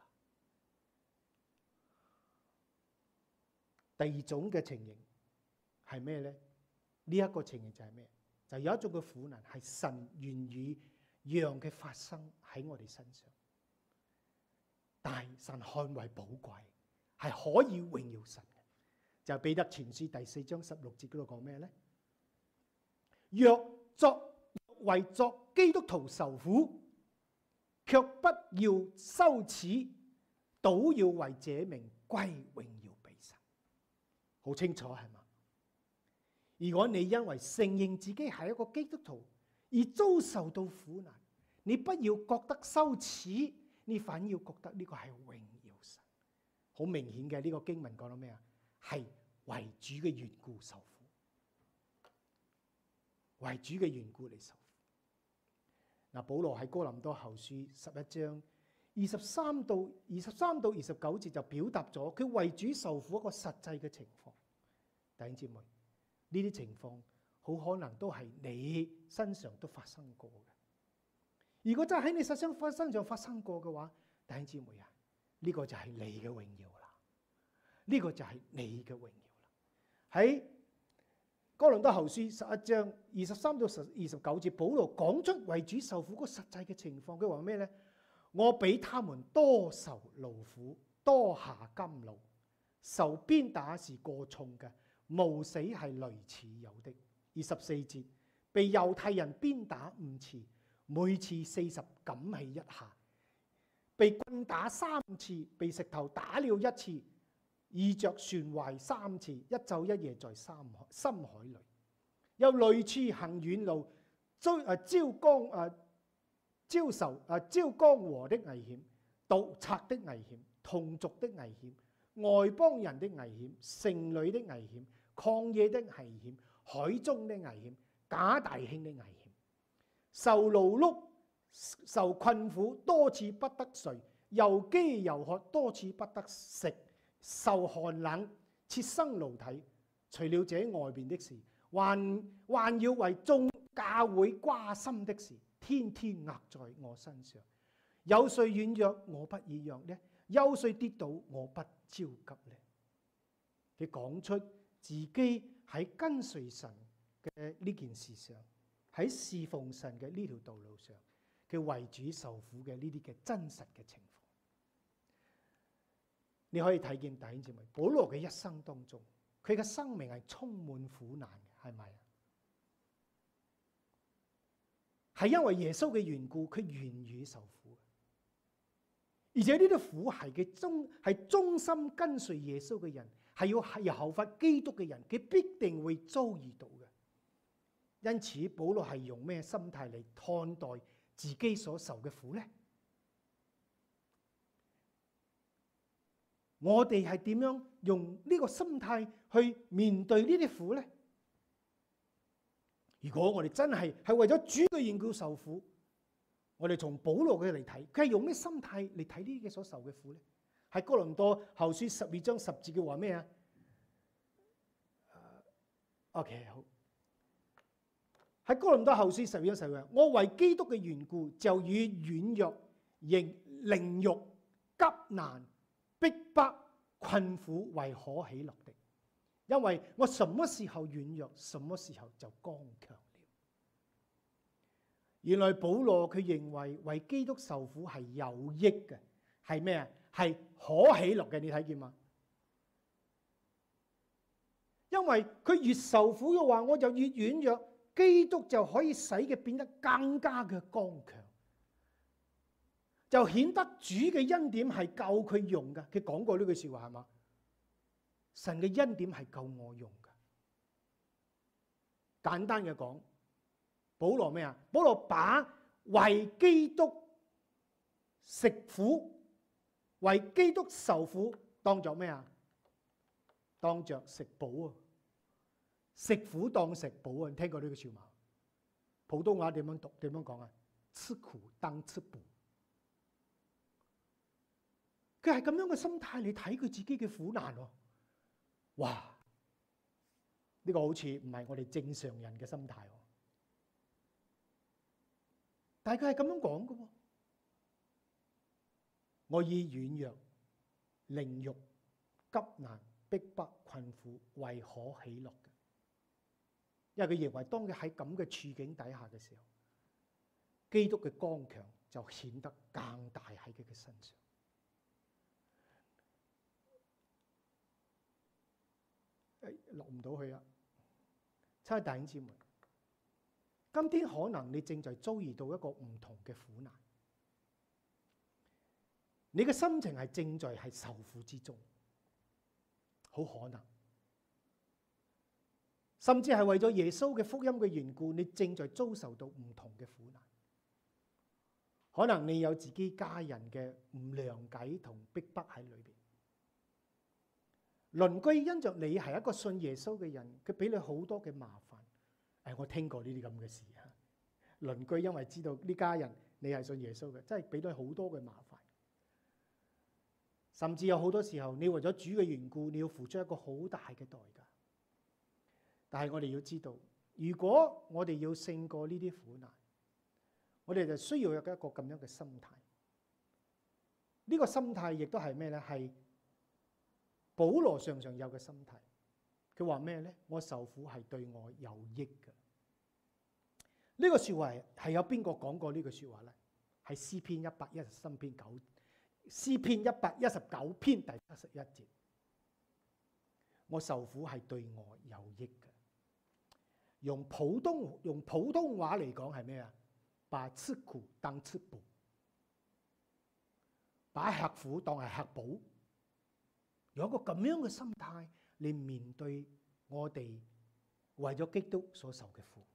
第二種嘅情形係咩咧？呢一個情形就係咩？就有一種嘅苦難係神願意讓嘅發生喺我哋身上，但係神看為寶貴，係可以榮耀神嘅。就係彼得前書第四章十六節嗰度講咩咧？若作為作基督徒受苦，卻不要羞恥，倒要為這名歸榮耀俾神。好清楚係嘛？如果你因為承認自己係一個基督徒而遭受到苦難，你不要覺得羞恥，你反要覺得呢個係榮耀神。好明顯嘅，呢個經文講到咩啊？係為主嘅緣故受苦，為主嘅緣故嚟受苦。嗱，保羅喺哥林多後書十一章二十三到二十三到二十九節就表達咗佢為主受苦一個實際嘅情況。弟兄姊妹，呢啲情況好可能都係你身上都發生過嘅。如果真係喺你身上發身上發生過嘅話，弟兄姊妹啊，呢個就係你嘅榮耀啦，呢個就係你嘅榮耀啦。喺哥林多後書十一章二十三到二十九節，保羅講出為主受苦個實際嘅情況。佢話咩咧？我比他們多受勞苦，多下甘勞，受鞭打是過重嘅，冒死係類似有的。二十四節，被猶太人鞭打五次，每次四十錦起一下，被棍打三次，被石頭打了一次，遇着船壞三次，一晝一夜在深海深海裏，又類似行遠路，遭啊招江啊遭受啊招江河的危險，盜賊的危險，同族的危險，外邦人的危險，城裏的危險，曠野的危險，海中的危險，假大興的危險，受勞碌，受困苦，多次不得睡，又飢又渴，多次不得食，受寒冷，切身露體。除了這外邊的事，還還要為眾教會掛心的事，天天壓在我身上。有誰軟弱，我不以弱呢？有誰跌倒，我不焦急呢？佢講出自己喺跟隨神嘅呢件事上，喺侍奉神嘅呢條道路上，佢為主受苦嘅呢啲嘅真實嘅情況。你可以睇見弟兄姊妹，保羅嘅一生當中，佢嘅生命係充滿苦難嘅，係咪啊？係因為耶穌嘅緣故，佢願意受苦，而且呢啲苦係嘅忠係忠心跟隨耶穌嘅人，係要係效法基督嘅人，佢必定會遭遇到嘅。因此，保羅係用咩心態嚟看待自己所受嘅苦呢？我哋係點樣用呢個心態去面對呢啲苦呢？如果我哋真係係為咗主嘅緣故受苦，我哋從保羅嘅嚟睇，佢係用咩心態嚟睇呢啲所受嘅苦呢？喺哥林多後書十二章十節嘅話咩啊 ？OK 好。喺哥林多後書十二章十話，我為基督嘅緣故，就與軟弱、刑凌辱、急難、逼迫、困苦為可喜樂的，因為我什麼時候軟弱，什麼時候就剛強了。原來保羅佢認為為基督受苦係有益嘅，係咩啊？係可喜樂嘅，你睇見嗎？因為佢越受苦嘅話，我就越軟弱，基督就可以使佢變得更加嘅剛強，就顯得主嘅恩典係夠佢用嘅。佢講過呢句說話係嘛？神嘅恩典係夠我用嘅。簡單嘅講，保羅咩啊？保羅把為基督食苦、為基督受苦當作咩啊？ 當着食補啊，食苦當食補啊！你聽過呢句説話？普通話點樣讀？點樣講啊？吃苦當吃補。佢係咁樣嘅心態，你睇佢自己嘅苦難喎。哇！呢個好似唔係我哋正常人嘅心態喎。但係佢係咁樣講嘅喎。我以軟弱、凌辱、急難、逼迫、困苦為可喜樂嘅，因為佢認為當佢喺咁嘅處境底下嘅時候，基督嘅剛強就顯得更大喺佢嘅身上。誒，落唔到去啊！親愛弟兄姊妹，今天可能你正在遭遇到一個唔同嘅苦難。你嘅心情係正在係受苦之中，好可能，甚至係為咗耶穌嘅福音嘅緣故，你正在遭受到唔同嘅苦難。可能你有自己家人嘅唔諒解同逼迫喺裏邊，鄰居因着你係一個信耶穌嘅人，佢俾你好多嘅麻煩。誒，我聽過呢啲咁嘅事啊！鄰居因為知道呢家人你係信耶穌嘅，真係俾到好多嘅麻煩。甚至有好多時候，你為咗主嘅緣故，你要付出一個好大嘅代價。但係我哋要知道，如果我哋要勝過呢啲苦難，我哋就需要有一個咁樣嘅心態。呢個心態亦都係咩咧？係保羅常常有嘅心態。佢話咩咧？我受苦係對我有益嘅。呢個説話係有邊個講過呢句説話咧？係詩篇一百一十三篇九。詩篇一百一十九篇第七十一節，我受苦係對我有益嘅。用普通用普通話嚟講係咩啊？把吃苦當吃補，把吃苦當係吃補。有一個咁樣嘅心態，你面對我哋為咗基督所受嘅苦。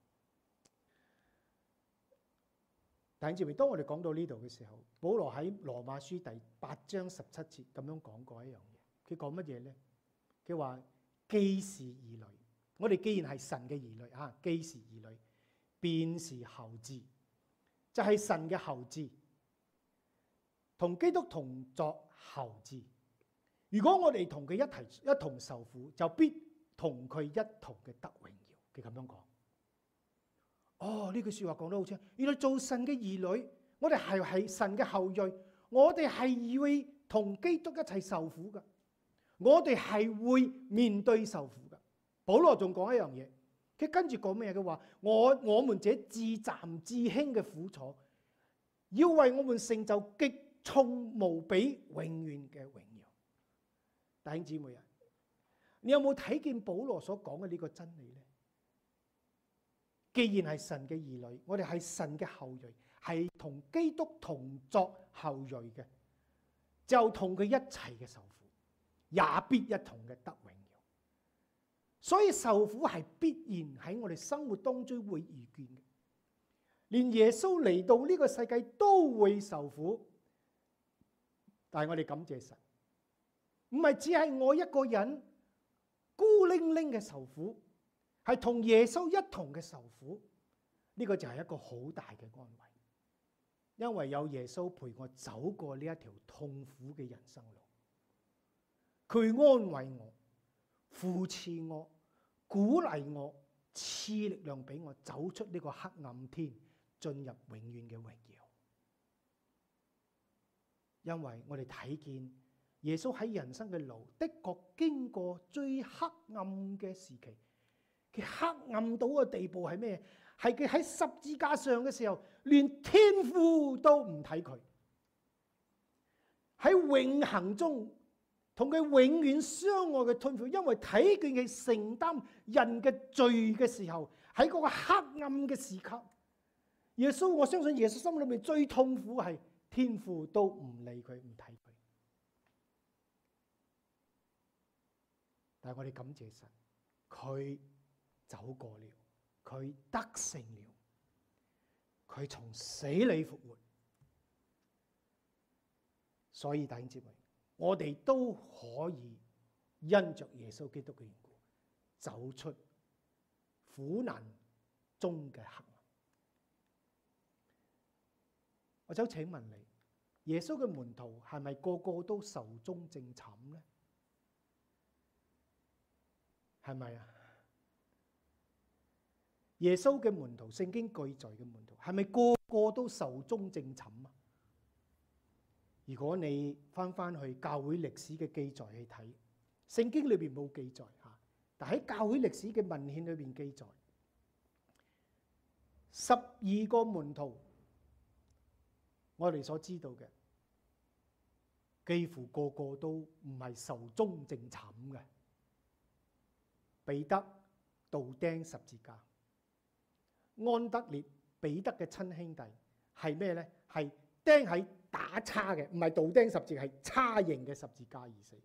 弟兄姊妹，當我哋講到呢度嘅時候，保羅喺羅馬書第八章十七節咁樣講過一樣嘢。佢講乜嘢咧？佢話既是兒女，我哋既然係神嘅兒女啊，既是兒女，便是後嗣，就係、是、神嘅後嗣，同基督同作後嗣。如果我哋同佢一齊一同受苦，就必同佢一同嘅得榮耀。佢咁樣講。哦，呢句説話講得好清。原來做神嘅兒女，我哋係係神嘅後裔，我哋係會同基督一齊受苦㗎。我哋係會面對受苦㗎。保羅仲講一樣嘢，佢跟住講咩？佢話：我我們這至暫至輕嘅苦楚，要為我們成就極重無比永遠嘅榮耀。弟兄姊妹啊，你有冇睇見保羅所講嘅呢個真理咧？既然係神嘅兒女，我哋係神嘅後裔，係同基督同作後裔嘅，就同佢一齊嘅受苦，也必一同嘅得榮耀。所以受苦係必然喺我哋生活當中會遇見嘅。連耶穌嚟到呢個世界都會受苦，但係我哋感謝神，唔係只係我一個人孤零零嘅受苦。係同耶穌一同嘅受苦，呢個就係一個好大嘅安慰，因為有耶穌陪我走過呢一條痛苦嘅人生路，佢安慰我、扶持我、鼓勵我、賜力量俾我走出呢個黑暗天，進入永遠嘅榮耀。因為我哋睇見耶穌喺人生嘅路，的確經過最黑暗嘅時期。佢黑暗到嘅地步係咩？係佢喺十字架上嘅時候，連天父都唔睇佢。喺永恆中同佢永遠相愛嘅天父，因為睇見佢承擔人嘅罪嘅時候，喺嗰個黑暗嘅時刻，耶穌，我相信耶穌心裏面最痛苦係天父都唔理佢，唔睇佢。但係我哋感謝神，佢走過了，佢得勝了，佢從死裏復活。所以弟兄姊妹，我哋都可以因着耶穌基督嘅緣故，走出苦難中嘅黑暗。我想請問你，耶穌嘅門徒係咪個個都壽終正寢呢？係咪啊？耶穌嘅門徒，聖經記載嘅門徒，係咪個個都壽終正寢啊？如果你翻翻去教會歷史嘅記載去睇，聖經裏邊冇記載嚇，但喺教會歷史嘅文獻裏邊記載，十二個門徒，我哋所知道嘅，幾乎個個都唔係壽終正寢嘅。彼得倒釘十字架，安德烈彼得嘅親兄弟係咩呢？係釘喺打叉嘅，唔係倒釘十字，係叉形嘅十字架而死。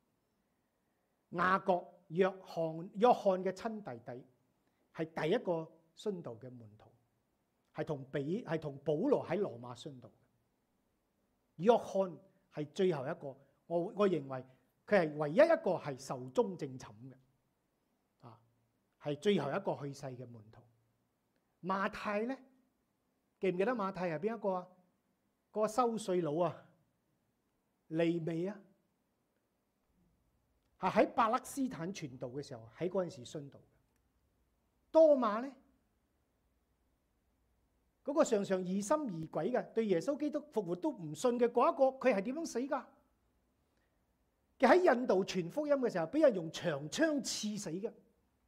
雅各、約翰、約翰嘅親弟弟係第一個殉道嘅門徒，係同比係同保羅喺羅馬殉道。約翰係最後一個，我我認為佢係唯一一個係壽終正寢嘅，啊，係最後一個去世嘅門徒。馬太咧，記唔記得馬太係邊一個啊？嗰個收稅佬啊，利未啊，係喺巴勒斯坦傳道嘅時候，喺嗰陣時殉道。多馬咧，嗰個常常疑心疑鬼嘅，對耶穌基督復活都唔信嘅嗰一個，佢係點樣死㗎？佢喺印度傳福音嘅時候，俾人用長槍刺死嘅。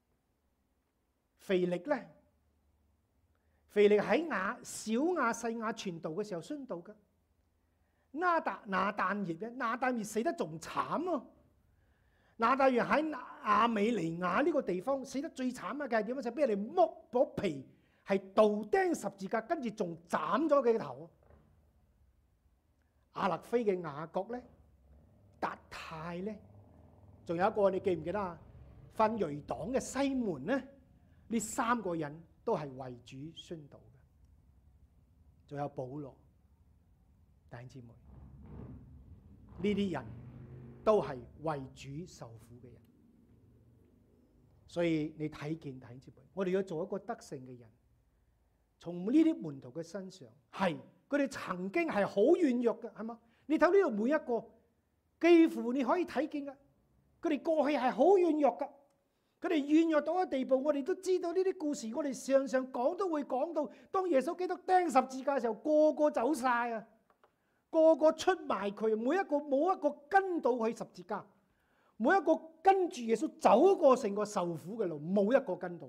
腓力咧，腓力喺亞小亞細亞傳道嘅時候殉道嘅。拿達拿但業咧，拿但業死得仲慘喎。拿但業喺亞美尼亞呢個地方死得最慘啊！嘅係點樣？就俾人哋剝咗皮，係倒釘十字架，跟住仲斬咗佢嘅頭。亞勒菲嘅雅各咧，達太咧，仲有一個你記唔記得啊？奮銳黨嘅西門咧，呢三個人都係為主殉道嘅。仲有保羅，弟兄姊妹，呢啲人都係為主受苦嘅人。所以你睇見弟兄姊妹，我哋要做一個得勝嘅人。從呢啲門徒嘅身上，係佢哋曾經係好軟弱嘅，係嘛？你睇呢度每一個，幾乎你可以睇見嘅，佢哋過去係好軟弱嘅。佢哋軟弱到一個地步，我哋都知道呢啲故事，我哋常常講都會講到，當耶穌基督釘十字架嘅時候，個個走晒啊，個個出賣佢，每一個冇一個跟到去十字架，每一個跟住耶穌走過成個受苦嘅路，冇一個跟到。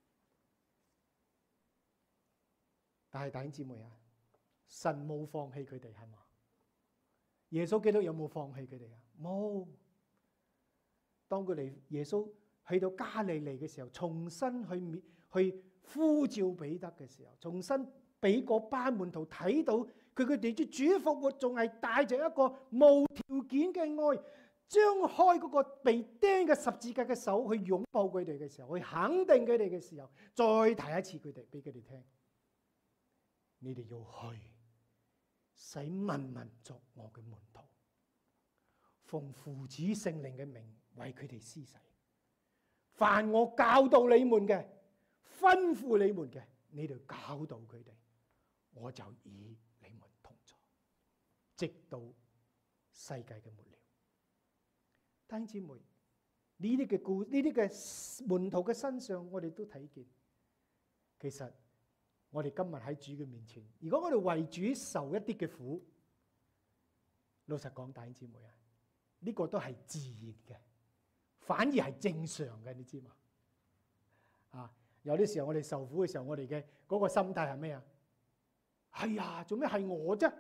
但係弟兄姊妹啊，神冇放棄佢哋係嘛？耶穌基督有冇放棄佢哋啊？冇。當佢哋耶穌去到加利利嘅時候，重新去去呼召彼得嘅時候，重新俾嗰班門徒睇到佢佢哋主復活，仲係帶着一個無條件嘅愛，張開嗰個被釘嘅十字架嘅手去擁抱佢哋嘅時候，去肯定佢哋嘅時候，再提一次佢哋俾佢哋聽。你哋要去，使萬民作我嘅門徒，奉父子聖靈嘅名為佢哋施洗。凡我教導你們嘅，吩咐你們嘅，你哋教導佢哋，我就與你們同在，直到世界嘅末了。弟兄姊妹，呢啲嘅故，呢啲嘅門徒嘅身上，我哋都睇見，其實。我哋今日喺主嘅面前，如果我哋為主受一啲嘅苦，老實講，弟兄姊妹啊，呢個都係自然嘅，反而係正常嘅，你知嘛？啊，有啲時候我哋受苦嘅時候，我哋嘅嗰個心態係咩啊？哎呀，做咩係我啫？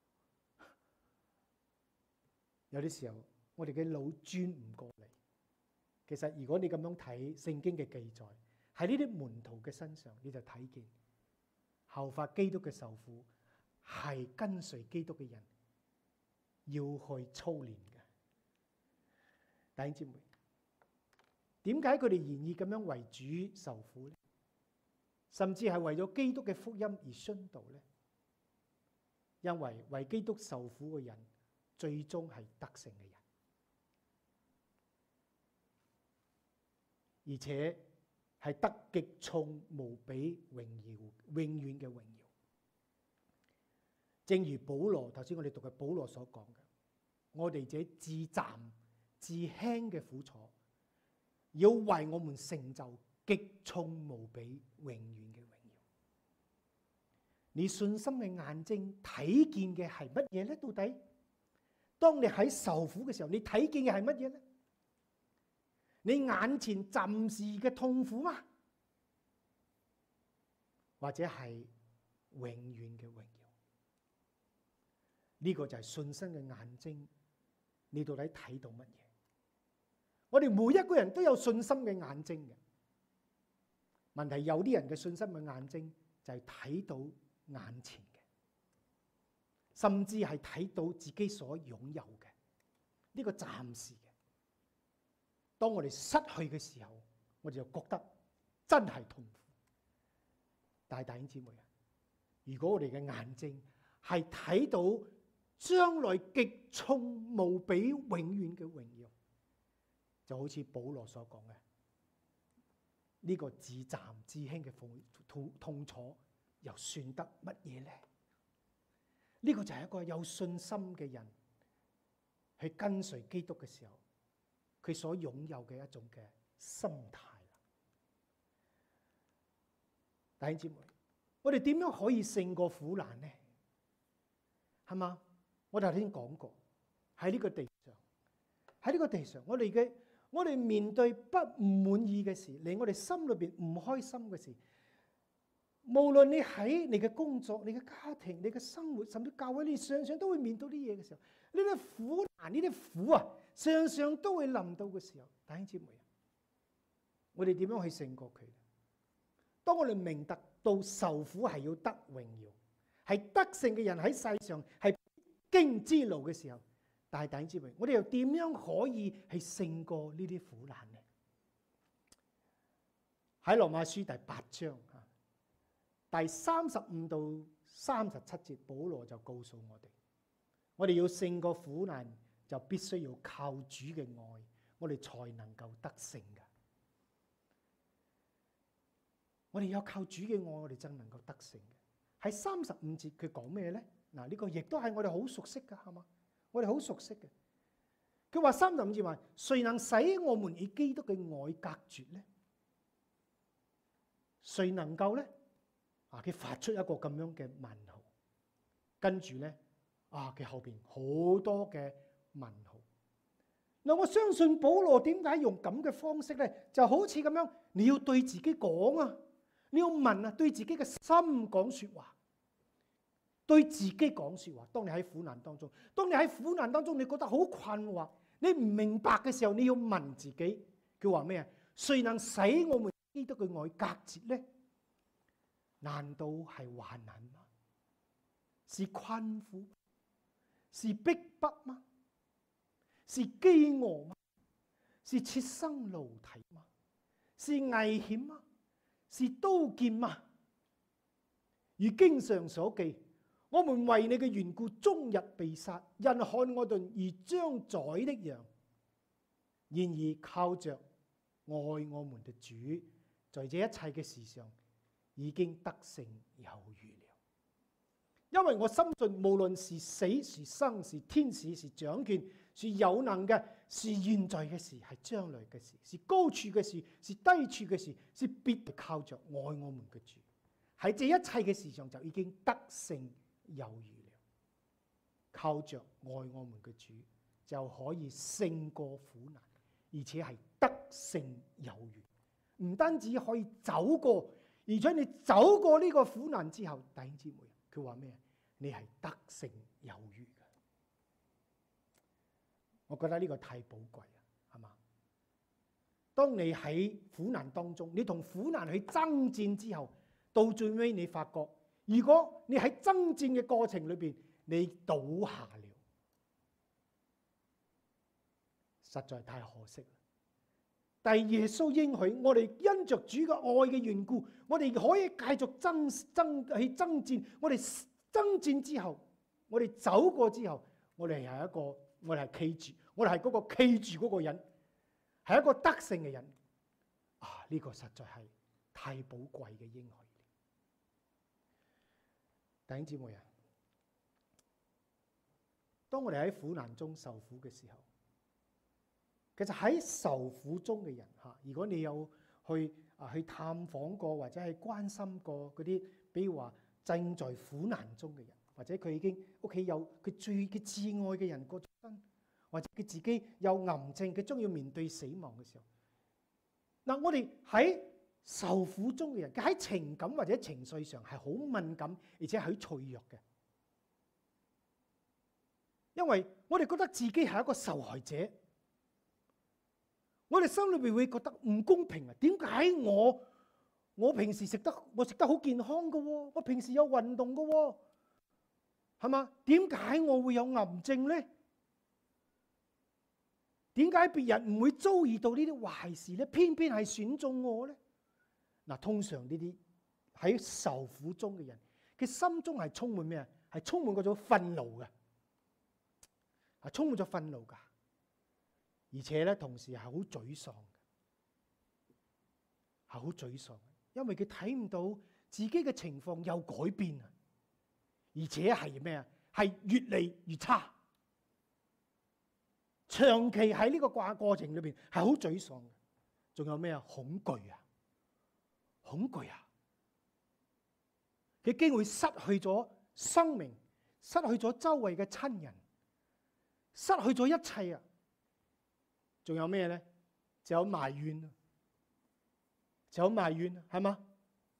有啲時候我哋嘅腦轉唔過嚟。其實如果你咁樣睇聖經嘅記載，喺呢啲門徒嘅身上，你就睇見。效法基督嘅受苦，係跟隨基督嘅人要去操練嘅。弟兄姊妹，點解佢哋願意咁樣為主受苦呢？甚至係為咗基督嘅福音而殉道呢？因為為基督受苦嘅人，最終係得勝嘅人。 而且係得極重無比榮耀，永遠嘅榮耀。正如保羅頭先我哋讀嘅保羅所講嘅，我哋這至暫至輕嘅苦楚，要為我們成就極重無比永遠嘅榮耀。你信心嘅眼睛睇見嘅係乜嘢咧？到底當你喺受苦嘅時候，你睇見嘅係乜嘢咧？你眼前暫時嘅痛苦嗎？或者係永遠嘅榮耀？呢個就係信心嘅眼睛，你到底睇到乜嘢？我哋每一個人都有信心嘅眼睛嘅。問題有啲人嘅信心嘅眼睛就係睇到眼前嘅，甚至係睇到自己所擁有嘅呢個暫時嘅。當我哋失去嘅時候，我哋就覺得真係痛苦。但係弟兄姊妹啊，如果我哋嘅眼睛係睇到將來極重無比永遠嘅榮耀，就好似保羅所講嘅，呢個至暫至輕嘅痛痛楚又算得乜嘢呢？呢個就係一個有信心嘅人去跟隨基督嘅時候，佢所擁有嘅一種嘅心態。弟兄姊妹，我哋點樣可以勝過苦難呢？係嘛？我哋頭先講過，喺呢個地上，喺呢個地上，我哋嘅我哋面對不唔滿意嘅事，令我哋心裏邊唔開心嘅事，無論你喺你嘅工作、你嘅家庭、你嘅生活，甚至教會，你常常都會面對啲嘢嘅時候，呢啲苦難、呢啲苦啊，常常都會臨到嘅時候，弟兄姊妹，我哋點樣去勝過佢？當我哋明白到受苦係要得榮耀，係得勝嘅人喺世上係經之路嘅時候，但係弟兄姊妹，我哋又點樣可以去勝過呢啲苦難呢？喺羅馬書第八章啊，第三十五到三十七節，保羅就告訴我哋，我哋要勝過苦難，就必須要靠主嘅愛，我哋才能夠得勝嘅。我哋有靠主嘅愛，我哋真能夠得勝嘅。喺三十五節佢講咩咧？嗱，呢個亦都係我哋好熟悉嘅，係嘛？我哋好熟悉嘅。佢話三十五節話：誰能使我們與基督嘅愛隔絕咧？誰能夠咧？啊，佢發出一個咁樣嘅問號，跟住咧，啊，佢後邊好多嘅問號。嗱，我相信保羅點解用咁嘅方式咧？就好似咁樣，你要對自己講啊！你要問啊，對自己嘅心講說話，對自己講說話。當你喺苦難當中，當你喺苦難當中，你覺得好困惑，你唔明白嘅時候，你要問自己，佢話咩啊？誰能使我們基督嘅愛隔絕呢？難道係患難嗎？是困苦？是逼迫嗎？是飢餓嗎？是切身露體嗎？是危險嗎？是刀劍嗎？如經上所記，我們為你嘅緣故，終日被殺，人看我哋如將宰的羊。然而靠着愛我們的主，在這一切嘅事上已經得勝有餘了。因為我深信，無論是死是生，是天使是掌權，是有能嘅，是現在嘅事，係將來嘅事，是高處嘅事，是低處嘅事，是必靠着愛我們嘅主，喺這一切嘅事上就已經得勝有餘了。靠着愛我們嘅主，就可以勝過苦難，而且係得勝有餘。唔單止可以走過，而且你走過呢個苦難之後，弟兄姊妹，佢話咩？你係得勝有餘嘅。我覺得呢個太寶貴啦，係嘛？當你喺苦難當中，你同苦難去爭戰之後，到最尾你發覺，如果你喺爭戰嘅過程裏邊，你倒下了，實在太可惜啦。但係耶穌應許我哋，因着主嘅愛嘅緣故，我哋可以繼續爭爭去爭戰。我哋爭戰之後，我哋走過之後，我哋係一個，我哋係企住，我哋係嗰個企住嗰個人，係一個得勝嘅人。 呢、個實在係太寶貴嘅應許。弟兄姊妹啊，當我哋喺苦難中受苦嘅時候，其實喺受苦中嘅人嚇，如果你有去啊去探訪過或者係關心過嗰啲，比如話正在苦難中嘅人，或者佢已經屋企有佢最嘅至愛嘅人過咗身，或者佢自己有癌症，佢將要面對死亡嘅時候，嗱，我哋喺受苦中嘅人，佢喺情感或者情緒上係好敏感，而且係好脆弱嘅。因為我哋覺得自己係一個受害者，我哋心裏邊會覺得唔公平啊！點解我我平時食得我食得好健康嘅喎，我平時有運動嘅喎，係嘛？點解我會有癌症咧？點解別人唔會遭遇到呢啲壞事咧？偏偏係選中我咧？嗱，通常呢啲喺受苦中嘅人，佢心中係充滿咩啊？係充滿嗰種憤怒嘅，係充滿咗憤怒噶，而且咧同時係好沮喪嘅，係好沮喪，因為佢睇唔到自己嘅情況有改變啊，而且係咩啊？係越嚟越差，長期喺呢個過過程裏邊係好沮喪嘅，仲有咩啊？恐懼啊！恐懼啊！佢驚會失去咗生命，失去咗周圍嘅親人，失去咗一切啊！仲有咩咧？就有埋怨啊！就有埋怨啊，係嘛？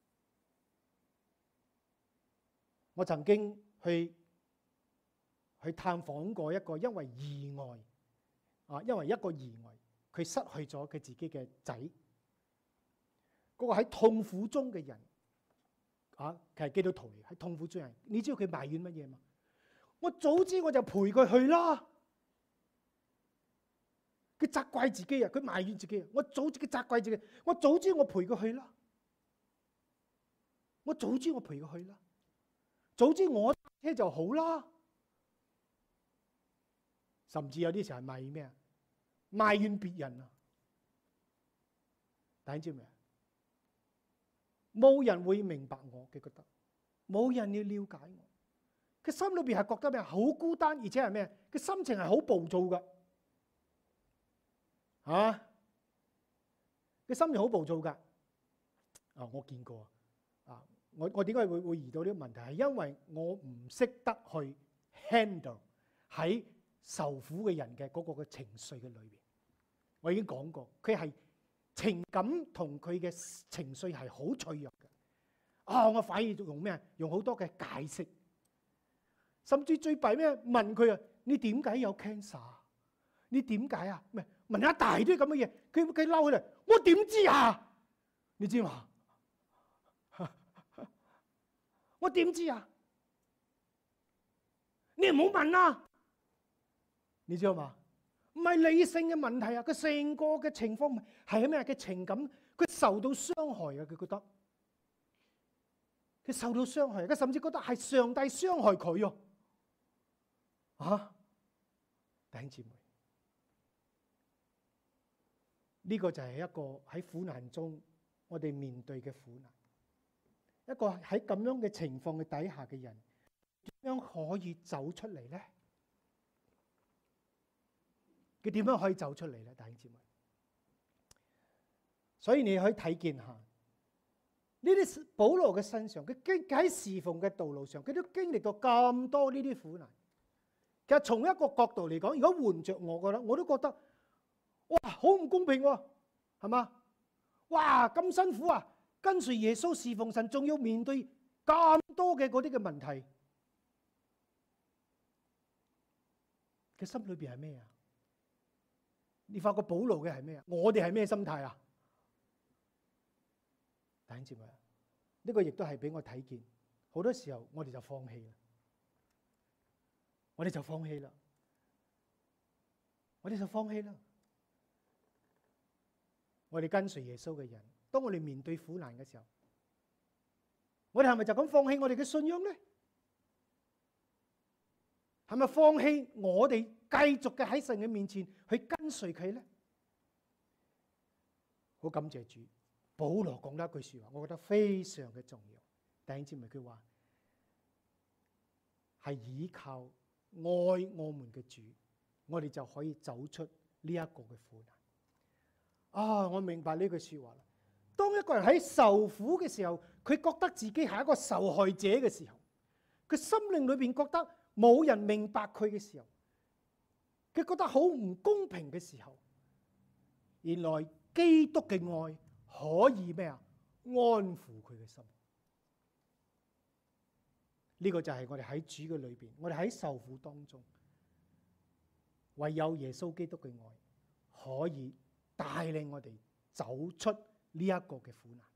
我曾經去去探訪過一個因為意外啊，因為一個意外，佢失去咗佢自己嘅仔。嗰個喺痛苦中嘅人，啊，佢係基督徒嚟，喺痛苦中人，你知道佢埋怨乜嘢嘛？我早知我就陪佢去啦。佢責怪自己啊，佢埋怨自己啊。我早知佢責怪自己，我早知我陪佢去啦。我早知我陪佢去啦，早知我車就好啦。甚至有啲時候係埋怨咩啊？埋怨別人啊。大家知唔知啊？冇人會明白我，佢覺得冇人要了解我，佢心裏邊係覺得咩？好孤單，而且係咩？佢心情係好暴躁噶，啊！佢心情好暴躁噶。啊，我見過啊！我我點解會會遇到呢個問題？係因為我唔識得去 handle 喺受苦嘅人嘅嗰個嘅情緒嘅裏邊。我已經講過，佢係。情感同佢嘅情緒係好脆弱嘅。啊，我反而用咩？用好多嘅解釋，甚至最弊咩？問佢啊，你點解有 cancer？ 你點解啊？咩？問一大堆咁嘅嘢，佢佢嬲佢嚟，我點知啊？你知嘛？我點知啊？你唔好問啦，你知道嘛？唔係理性嘅問題啊！佢成個嘅情況係咩？嘅情感佢受到傷害啊！佢覺得佢受到傷害，佢甚至覺得係上帝傷害佢喎。啊，弟兄姊妹，呢個就係一個喺苦難中我哋面對嘅苦難。一個喺咁樣嘅情況嘅底下嘅人，點樣可以走出嚟咧？佢點樣可以走出嚟咧？弟兄姊妹，所以你可以睇見下呢啲保羅嘅身上，佢經喺侍奉嘅道路上，佢都經歷到咁多呢啲苦難。其實從一個角度嚟講，如果換着我覺得，我都覺得哇，好唔公平喎，係嘛？哇，咁辛苦啊！跟隨耶穌侍奉神，仲要面對咁多嘅嗰啲嘅問題，佢心裏邊係咩啊？你發覺保羅嘅係咩啊？我哋係咩心態啊？弟兄姊妹，呢個亦都係俾我睇見，好多時候我哋就放棄啦，我哋就放棄啦，我哋就放棄啦。我哋跟隨耶穌嘅人，當我哋面對苦難嘅時候，我哋係咪就咁放棄我哋嘅信仰咧？係咪放棄我哋繼續嘅喺神嘅面前去跟隨佢咧？好感謝主， 保羅講咗一句説話，我覺得非常嘅重要。弟兄姊妹，佢話係依靠愛我們嘅主，我哋就可以走出呢一個嘅苦難。啊，我明白呢句説話啦。當一個人喺受苦嘅時候，佢覺得自己係一個受害者嘅時候，佢心靈裏邊覺得冇人明白佢嘅時候，佢覺得好唔公平嘅時候，原來基督嘅愛可以咩啊？安撫佢嘅心。呢個就係我哋喺主嘅裏邊，我哋喺受苦當中，唯有耶穌基督嘅愛可以帶領我哋走出呢一個嘅苦難。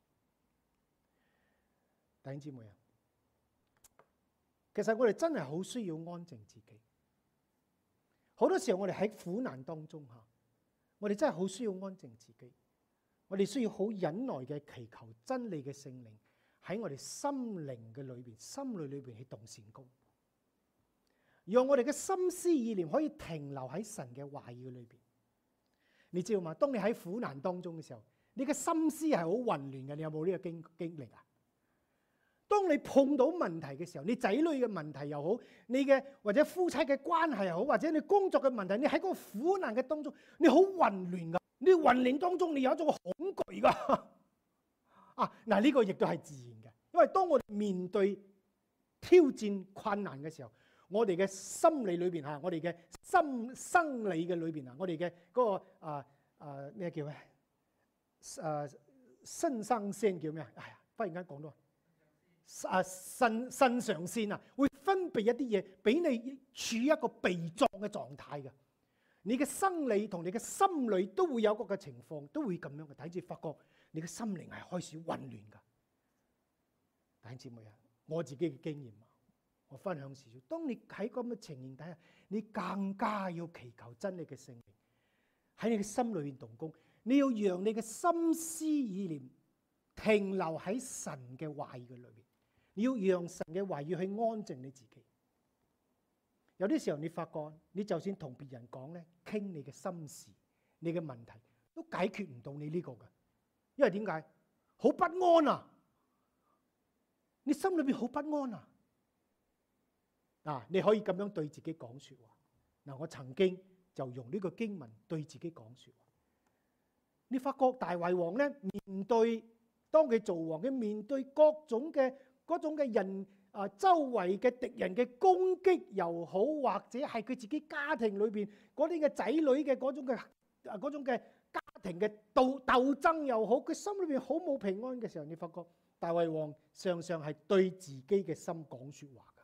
弟兄姊妹啊，其實我哋真係好需要安靜自己。好多時候我哋喺苦難當中吓，我哋真係好需要安靜自己。我哋需要好忍耐嘅祈求真理嘅聖靈喺我哋心靈嘅裏邊、心裏裏邊去動善工，讓我哋嘅心思意念可以停留喺神嘅話語裏邊。你知道嘛？當你喺苦難當中嘅時候，你嘅心思係好混亂嘅。你有冇呢個經經歷啊？當你碰到問題嘅時候，你仔女嘅問題又好，你嘅或者夫妻嘅關係又好，或者你工作嘅問題，你喺個苦難嘅當中，你好混亂噶。你混亂當中，你有一種恐懼噶。啊，嗱，呢個亦都係自然嘅，因為當我哋面對挑戰困難嘅時候，我哋嘅心理裏邊嚇，我哋嘅心生理嘅裏邊啊，我哋嘅嗰個啊啊咩叫咩？啊腎上腺叫咩啊？哎呀，忽然間講到啊腎腎上腺啊，會分泌一啲嘢俾你處於一個被撞嘅狀態嘅。你嘅生理同你嘅心理都會有個嘅情況，都會咁樣嘅。睇住發覺你嘅心靈係開始混亂噶。弟兄姊妹啊，我自己嘅經驗啊，我分享少少。當你喺咁嘅情形底下，你更加要祈求真理嘅聖靈喺你嘅心裏邊動工。你要讓你嘅心思意念停留喺神嘅話語嘅裏邊，你要讓神嘅話語去安靜你自己。有啲時候你發覺，你就算同別人講咧，傾你嘅心事、你嘅問題，都解決唔到你呢個嘅，因為點解？好不安啊！你心裏邊好不安啊！嗱，你可以咁樣對自己講說話。嗱，我曾經就用呢個經文對自己講說話。你發覺大衛王咧，面對當佢做王嘅，面對各種嘅嗰種嘅人。啊！周圍嘅敵人嘅攻擊又好，或者係佢自己家庭裏邊嗰啲嘅仔女嘅嗰種嘅啊嗰種嘅家庭嘅鬥鬥爭又好，佢心裏邊好冇平安嘅時候，你發覺大衛王常常係對自己嘅心講説話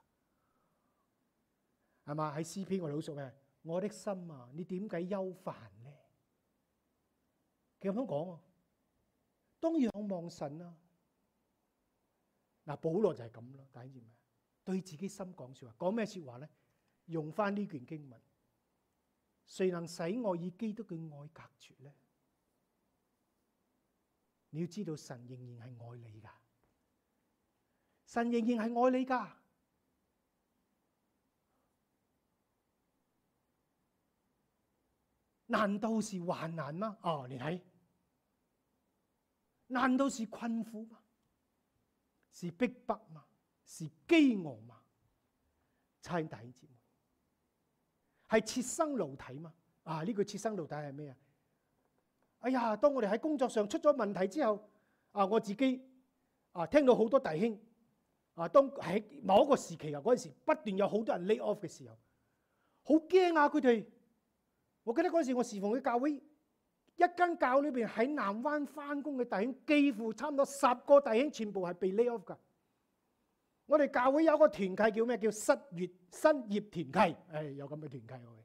㗎，係嘛？喺詩篇我哋好熟嘅，我的心啊，你點解憂煩呢？佢咁樣講啊，當仰望神啊！嗱，保羅就係咁咯，弟兄姊妹，對自己心講説話，講咩説話咧？用翻呢卷經文，誰能使我與基督嘅愛隔絕咧？你要知道，神仍然係愛你噶，神仍然係愛你噶。難道是患難嗎？哦，你睇，難道是困苦嗎？是逼迫嘛？是飢餓嘛？親弟兄姊妹，係切身露體嘛？啊，呢個切身露體係咩啊？哎呀，當我哋喺工作上出咗問題之後，啊，我自己啊聽到好多弟兄啊，當喺某一個時期啊，嗰陣時不斷有好多人 lay off 嘅時候，好驚啊！佢哋，我記得嗰陣時我侍奉嘅教會。一間教裏邊喺南灣翻工嘅弟兄，幾乎差唔多十個弟兄全部係被 lay off 噶。我哋教會有一個團契叫咩？叫失業失業團契。誒，有咁嘅團契喎。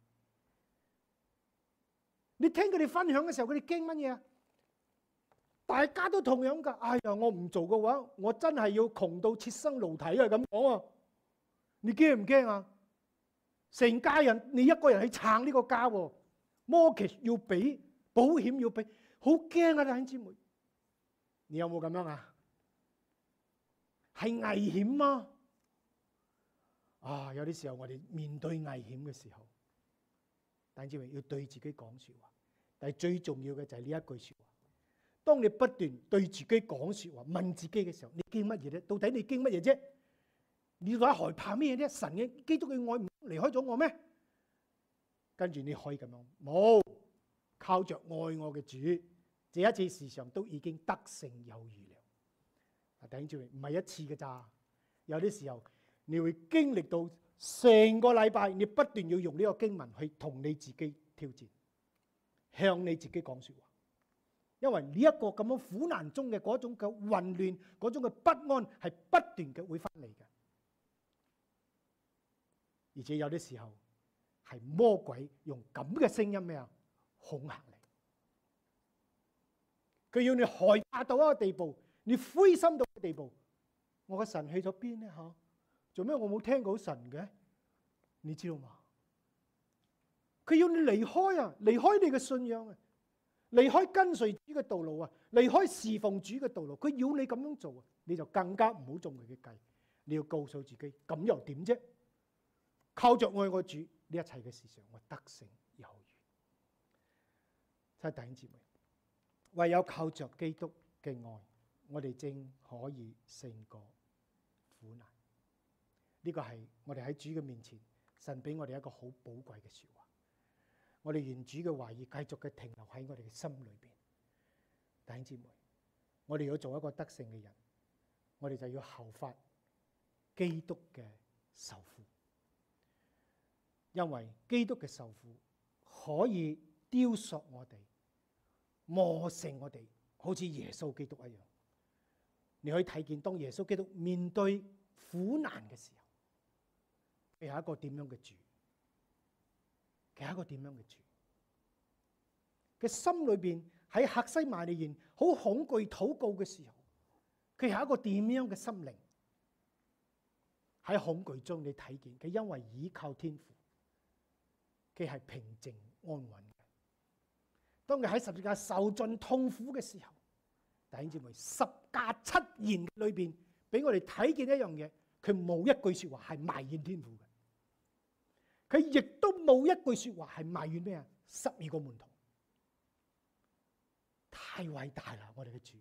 你聽佢哋分享嘅時候，佢哋驚乜嘢啊？大家都同樣噶。哎呀，我唔做嘅話，我真係要窮到切身露體啊！咁講啊，你驚唔驚啊？成家人你一個人去撐呢個家喎 ，mortgage 要俾。保險要俾，好驚啊！弟兄姊妹，你有冇咁樣啊？係危險嗎？啊，有啲時候我哋面對危險嘅時候，弟兄姊妹要對自己講説話。但係最重要嘅就係呢一句説話： 當你不斷對自己講説話、問自己嘅時候，你驚乜嘢咧？到底你驚乜嘢啫？你到底害怕咩啫？神嘅基督嘅愛唔離開咗我咩？跟住你可以咁樣，冇靠着愛我嘅主，這一切事上都已經得勝有餘了。啊，弟兄姊妹，唔係一次嘅咋，有啲時候你會經歷到成個禮拜，你不斷要用呢個經文去同你自己挑戰，向你自己講説話。因為呢一個咁樣苦難中嘅嗰種嘅混亂、嗰種嘅不安係不斷嘅會翻嚟嘅，而且有啲時候係魔鬼用咁嘅聲音咩啊恐嚇你，佢要你害怕到一個地步，你灰心到一個地步，我個神去咗邊呢？嚇，做咩我冇聽到神嘅？你知道嘛？佢要你離開啊，離開你嘅信仰啊，離開跟隨主嘅道路啊，離開侍奉主嘅道路，佢要你咁樣做啊，你就更加唔好中佢嘅計。你要告訴自己，咁又點啫？靠着愛我主，呢一切嘅事上，我得勝有餘。親愛弟兄姊妹，唯有靠着基督嘅愛，我哋正可以勝過苦難。呢個係我哋喺主嘅面前，神俾我哋一個好寶貴嘅說話。我哋願主嘅話語繼續嘅停留喺我哋嘅心裏邊。弟兄姊妹，我哋要做一個得勝嘅人，我哋就要效法基督嘅受苦，因為基督嘅受苦可以雕塑我哋，磨成我哋，好似耶穌基督一樣。你可以睇見，當耶穌基督面對苦難嘅時候，佢係一個點樣嘅主？佢係一個點樣嘅主？佢心裏邊喺客西馬尼園好恐懼禱告嘅時候，佢係一個點樣嘅心靈？喺恐懼中，你睇見佢因為倚靠天父，佢係平靜安穩嘅。當佢喺十字架受盡痛苦嘅時候，弟兄姊妹，十架七言裏邊俾我哋睇見一樣嘢，佢冇一句說話係埋怨天父嘅。佢亦都冇一句說話係埋怨咩啊？十二個門徒，太偉大啦！我哋嘅主，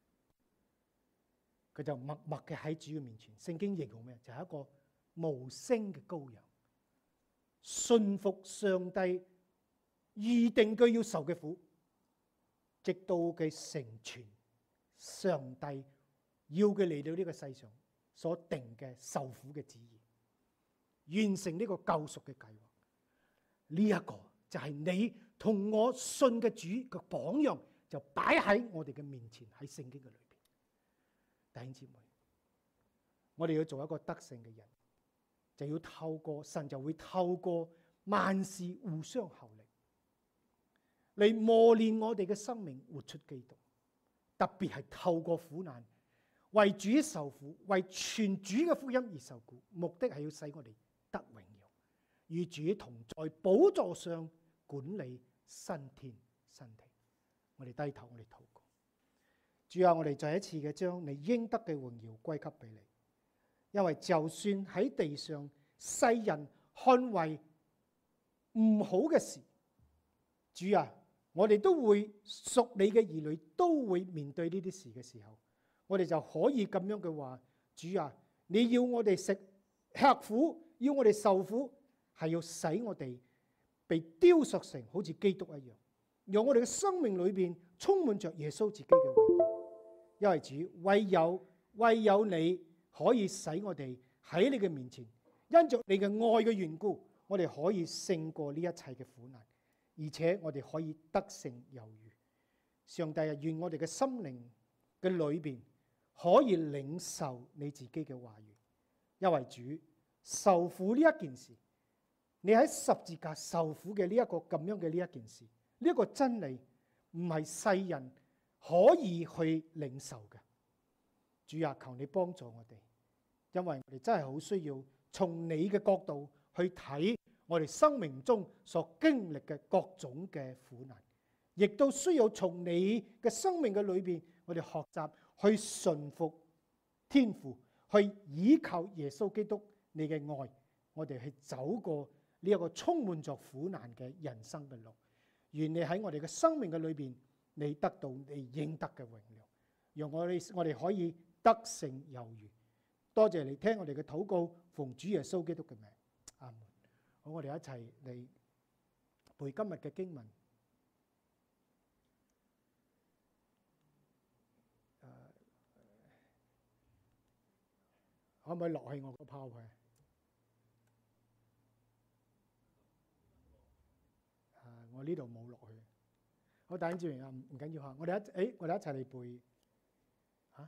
佢就默默嘅喺主嘅面前。聖經形容咩？就係、是、一個無聲嘅羔羊，信服上帝預定佢要受嘅苦，直到佢成全上帝要佢嚟到呢個世上所定嘅受苦嘅旨意，完成呢個救贖嘅計劃。呢、這、一個就係你同我信嘅主嘅榜樣，就擺喺我哋嘅面前，喺聖經嘅裏邊。弟兄姊妹，我哋要做一個得勝嘅人，就要透過神就會透過萬事互相效力嚟磨練我哋嘅生命，活出基督。特別係透過苦難，為主受苦，為傳主嘅福音而受苦，目的係要使我哋得榮耀，與主同在寶座上管理新天新地。我哋低頭，我哋禱告。主啊，我哋再一次嘅將你應得嘅榮耀歸給俾你，因為就算喺地上世人看為唔好嘅事，主啊，我哋都會屬你嘅兒女，都會面對呢啲事嘅時候，我哋就可以咁樣嘅話，主啊，你要我哋食吃苦，要我哋受苦，係要使我哋被雕塑成好似基督一樣，讓我哋嘅生命裏邊充滿着耶穌自己嘅榮耀。因為主唯有唯有你可以使我哋喺你嘅面前，因着你嘅愛嘅緣故，我哋可以勝過呢一切嘅苦難，而且我哋可以得勝有餘。上帝啊，願我哋嘅心靈嘅裏邊可以領受你自己嘅話語，因為主受苦呢一件事，你喺十字架受苦嘅呢一個咁樣嘅呢一件事，呢一個真理唔係世人可以去領受嘅。主啊，求你幫助我哋，因為我哋真係好需要從你嘅角度去睇我哋生命中所經歷嘅各種嘅苦難，亦都需要從你嘅生命嘅裏邊，我哋學習去順服天父，去依靠耶穌基督你嘅愛，我哋去走過呢一個充滿着苦難嘅人生嘅路。願你喺我哋嘅生命嘅裏邊你得到你應得嘅榮耀，讓我哋我哋可以得勝有餘。多謝你聽我哋嘅禱告，奉主耶穌基督嘅名，阿門。好，我哋一齊嚟背今日嘅經文。誒，可唔可以落去我個 PowerPoint？我呢度冇落去。好，弟兄姊妹啊，唔緊要嚇，我哋一誒，我哋一齊嚟背嚇。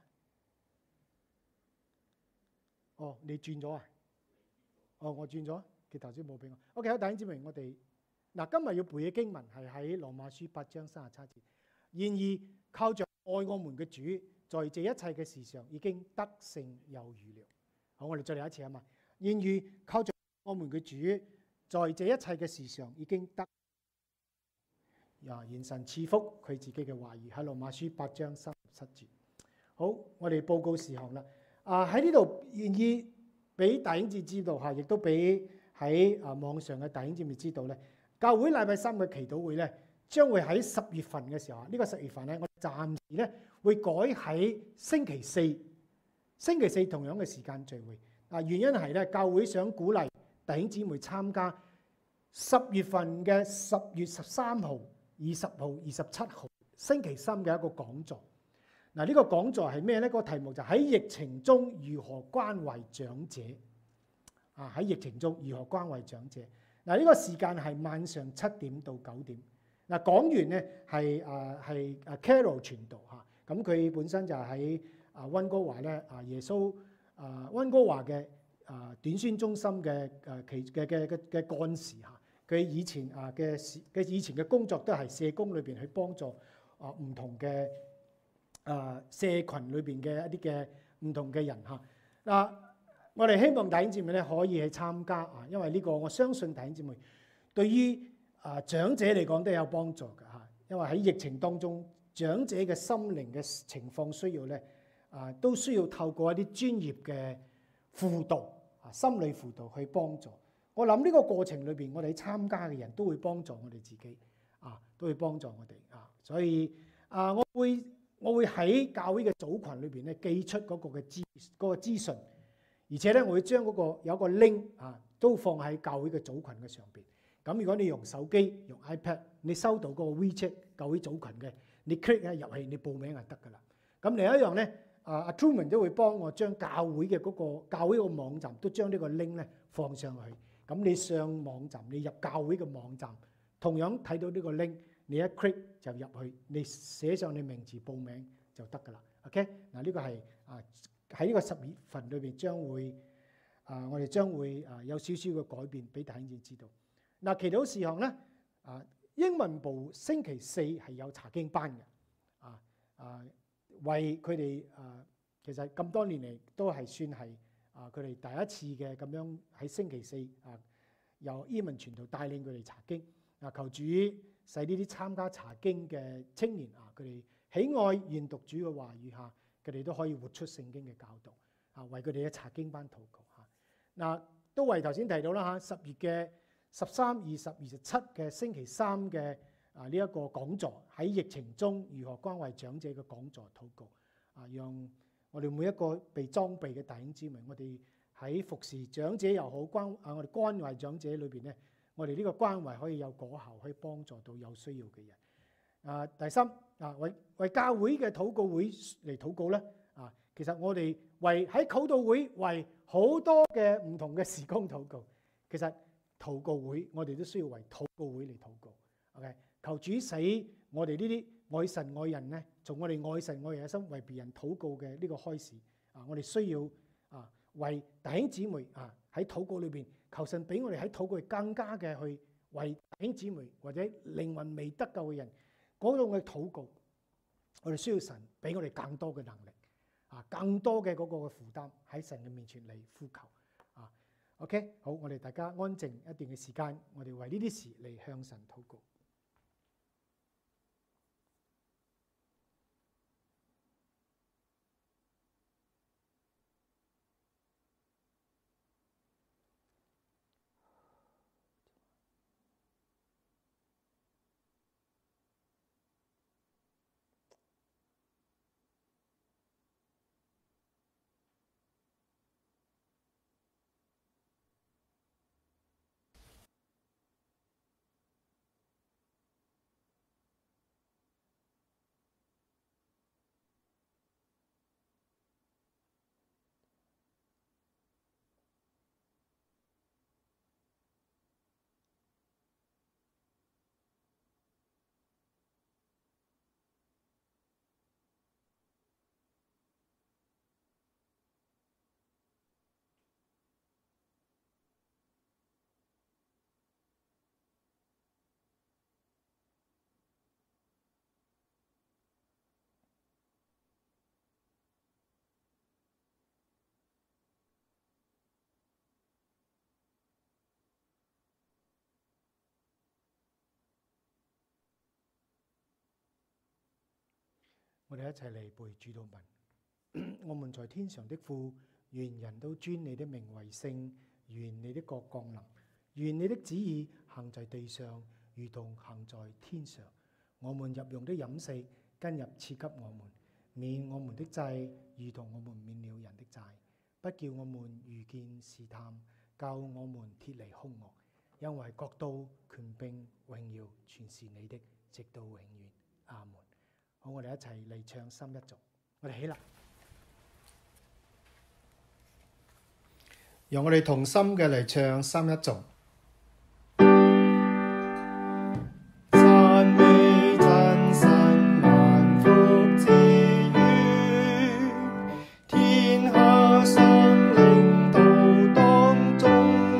哦，你轉咗啊？哦，我轉咗，佢頭先冇俾我。OK， 好，弟兄姊妹，我哋嗱今日要背嘅經文係喺羅馬書八章三十七節。然而靠着愛我們嘅主，在這一切嘅事上已經得勝有餘了。好，我哋再嚟一次啊嘛。然而靠着我們嘅主，在這一切嘅事上已經得。啊！願神賜福佢自己嘅話語喺羅馬書八章三十七節。好，我哋報告事項啦。啊喺呢度願意俾弟兄姊妹知道嚇，亦都俾喺啊網上嘅弟兄姊妹知道咧。教會禮拜三嘅祈禱會咧，將會喺十月份嘅時候，呢、這個十月份咧，我暫時咧會改喺星期四，星期四同樣嘅時間聚會。啊，原因係咧，教會想鼓勵弟兄姊妹參加十月份嘅十月十三號。二十號、二十七號星期三嘅一個講座。嗱，呢個講座係咩呢？個題目就喺疫情中如何關懷長者。啊，喺疫情中如何關懷長者？嗱，呢個時間係晚上七點到九點。嗱，講員呢係啊係啊 Carol 傳道嚇。咁佢本身就喺啊溫哥華咧啊耶穌啊溫哥華嘅啊短宣中心嘅誒其嘅嘅嘅嘅幹事嚇。佢以前啊嘅嘅以前嘅工作都係社工裏邊去幫助啊唔同嘅啊社群裏邊嘅一啲嘅唔同嘅人嚇。嗱，我哋希望弟兄姊妹咧可以去參加啊，因為呢個我相信弟兄姊妹對於啊長者嚟講都有幫助嘅嚇。因為喺疫情當中，長者嘅心靈嘅情況需要咧啊，都需要透過一啲專業嘅輔導啊心理輔導去幫助。我諗呢個過程裏邊，我哋參加嘅人都會幫助我哋自己，啊，都會幫助我哋啊。所以啊，我會我會喺教會嘅組群裏邊咧寄出嗰個嘅資嗰個資訊，而且咧我會將嗰個有個 link 啊，都放喺教會嘅組群嘅上邊。咁如果你用手機用 iPad，你收到嗰個 WeChat 教會組群嘅，你 click 咧入去，你報名就得㗎啦。咁另一樣咧，啊阿 Truman 都會幫我將教會嘅嗰個教會個網站都將呢個 link 咧放上去。咁你上網站，你入教會嘅網站，同樣睇到呢個 link，你一 click 就入去，你寫上你名字報名就得㗎啦。OK，嗱呢個係啊喺呢個十月份裏邊將會啊我哋將會啊有少少嘅改變俾弟兄姊妹知道。嗱，祈禱事項咧啊英文部星期四係有查經班嘅，啊啊為佢哋啊其實咁多年嚟都係算係。啊！佢哋第一次嘅咁樣喺星期四啊，由伊文傳道帶領佢哋查經。啊，求主使呢啲參加查經嘅青年啊，佢哋喜愛研讀主嘅話語下，佢哋都可以活出聖經嘅教導。啊，為佢哋嘅查經班禱告嚇。嗱，都為頭先提到啦嚇，十月嘅十三、二十、二十七嘅星期三嘅啊呢一個講座，喺疫情中如何關懷長者嘅講座禱告。啊，讓我哋每一個被裝備嘅弟兄姊妹，我哋喺服侍長者又好，關啊我哋關懷長者裏邊咧，我哋呢個關懷可以有果效，可以幫助到有需要嘅人。啊，第三啊，為為教會嘅禱告會嚟禱告咧。啊，其實我哋為喺禱告會為好多嘅唔同嘅事工禱告。其實禱告會我哋都需要為禱告會嚟禱告。OK，求主使我哋呢啲愛神愛人咧，從我哋愛神愛人嘅心為別人禱告嘅呢個開始啊，我哋需要啊為弟兄姊妹啊喺禱告裏邊求神俾我哋喺禱告更加嘅去為弟兄姊妹或者靈魂未得救嘅人嗰種嘅禱告，我哋需要神俾我哋更多嘅能力啊，更多嘅嗰個嘅負擔喺神嘅面前嚟呼求啊。OK， 好，我哋大家安靜一段嘅時間，我哋為呢啲事嚟向神禱告。 我哋一齊嚟背主禱文。我們在天上的父，願人都尊你的名為聖，願你的國降臨，願你的旨意行在地上，如同行在天上。我們日用的飲食，今日賜給我們，免我們的債，如同我們免了人的債，不叫我們遇見試探，救我們脫離兇惡。因為國度、權柄、榮耀，全是你的，直到永遠。阿門。好，我哋一齊嚟唱三一頌。我哋起立，讓我哋同心嘅嚟唱三一頌。讚美真神萬福之源，天下生靈都當中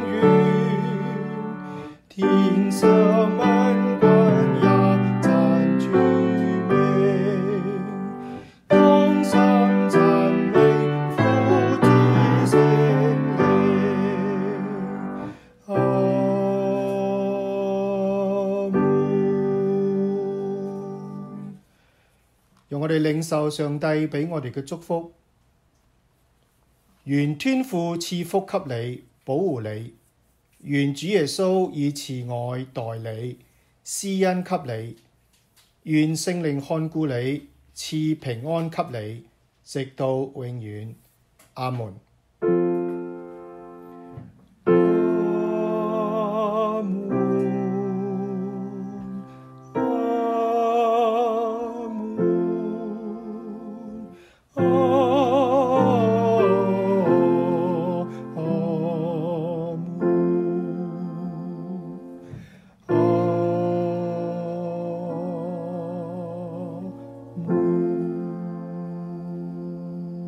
願，天上萬軍也讚主名，當心讚美父子聖靈。阿門。讓我哋領受上帝俾我哋嘅祝福，願天父賜福給你，保護你；願主耶穌以慈愛待你，施恩給你；願聖靈看顧你，賜平安給你，直到永遠。阿門。阿門。阿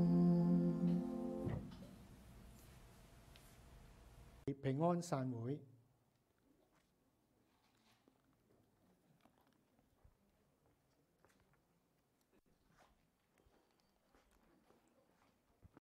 平安散會。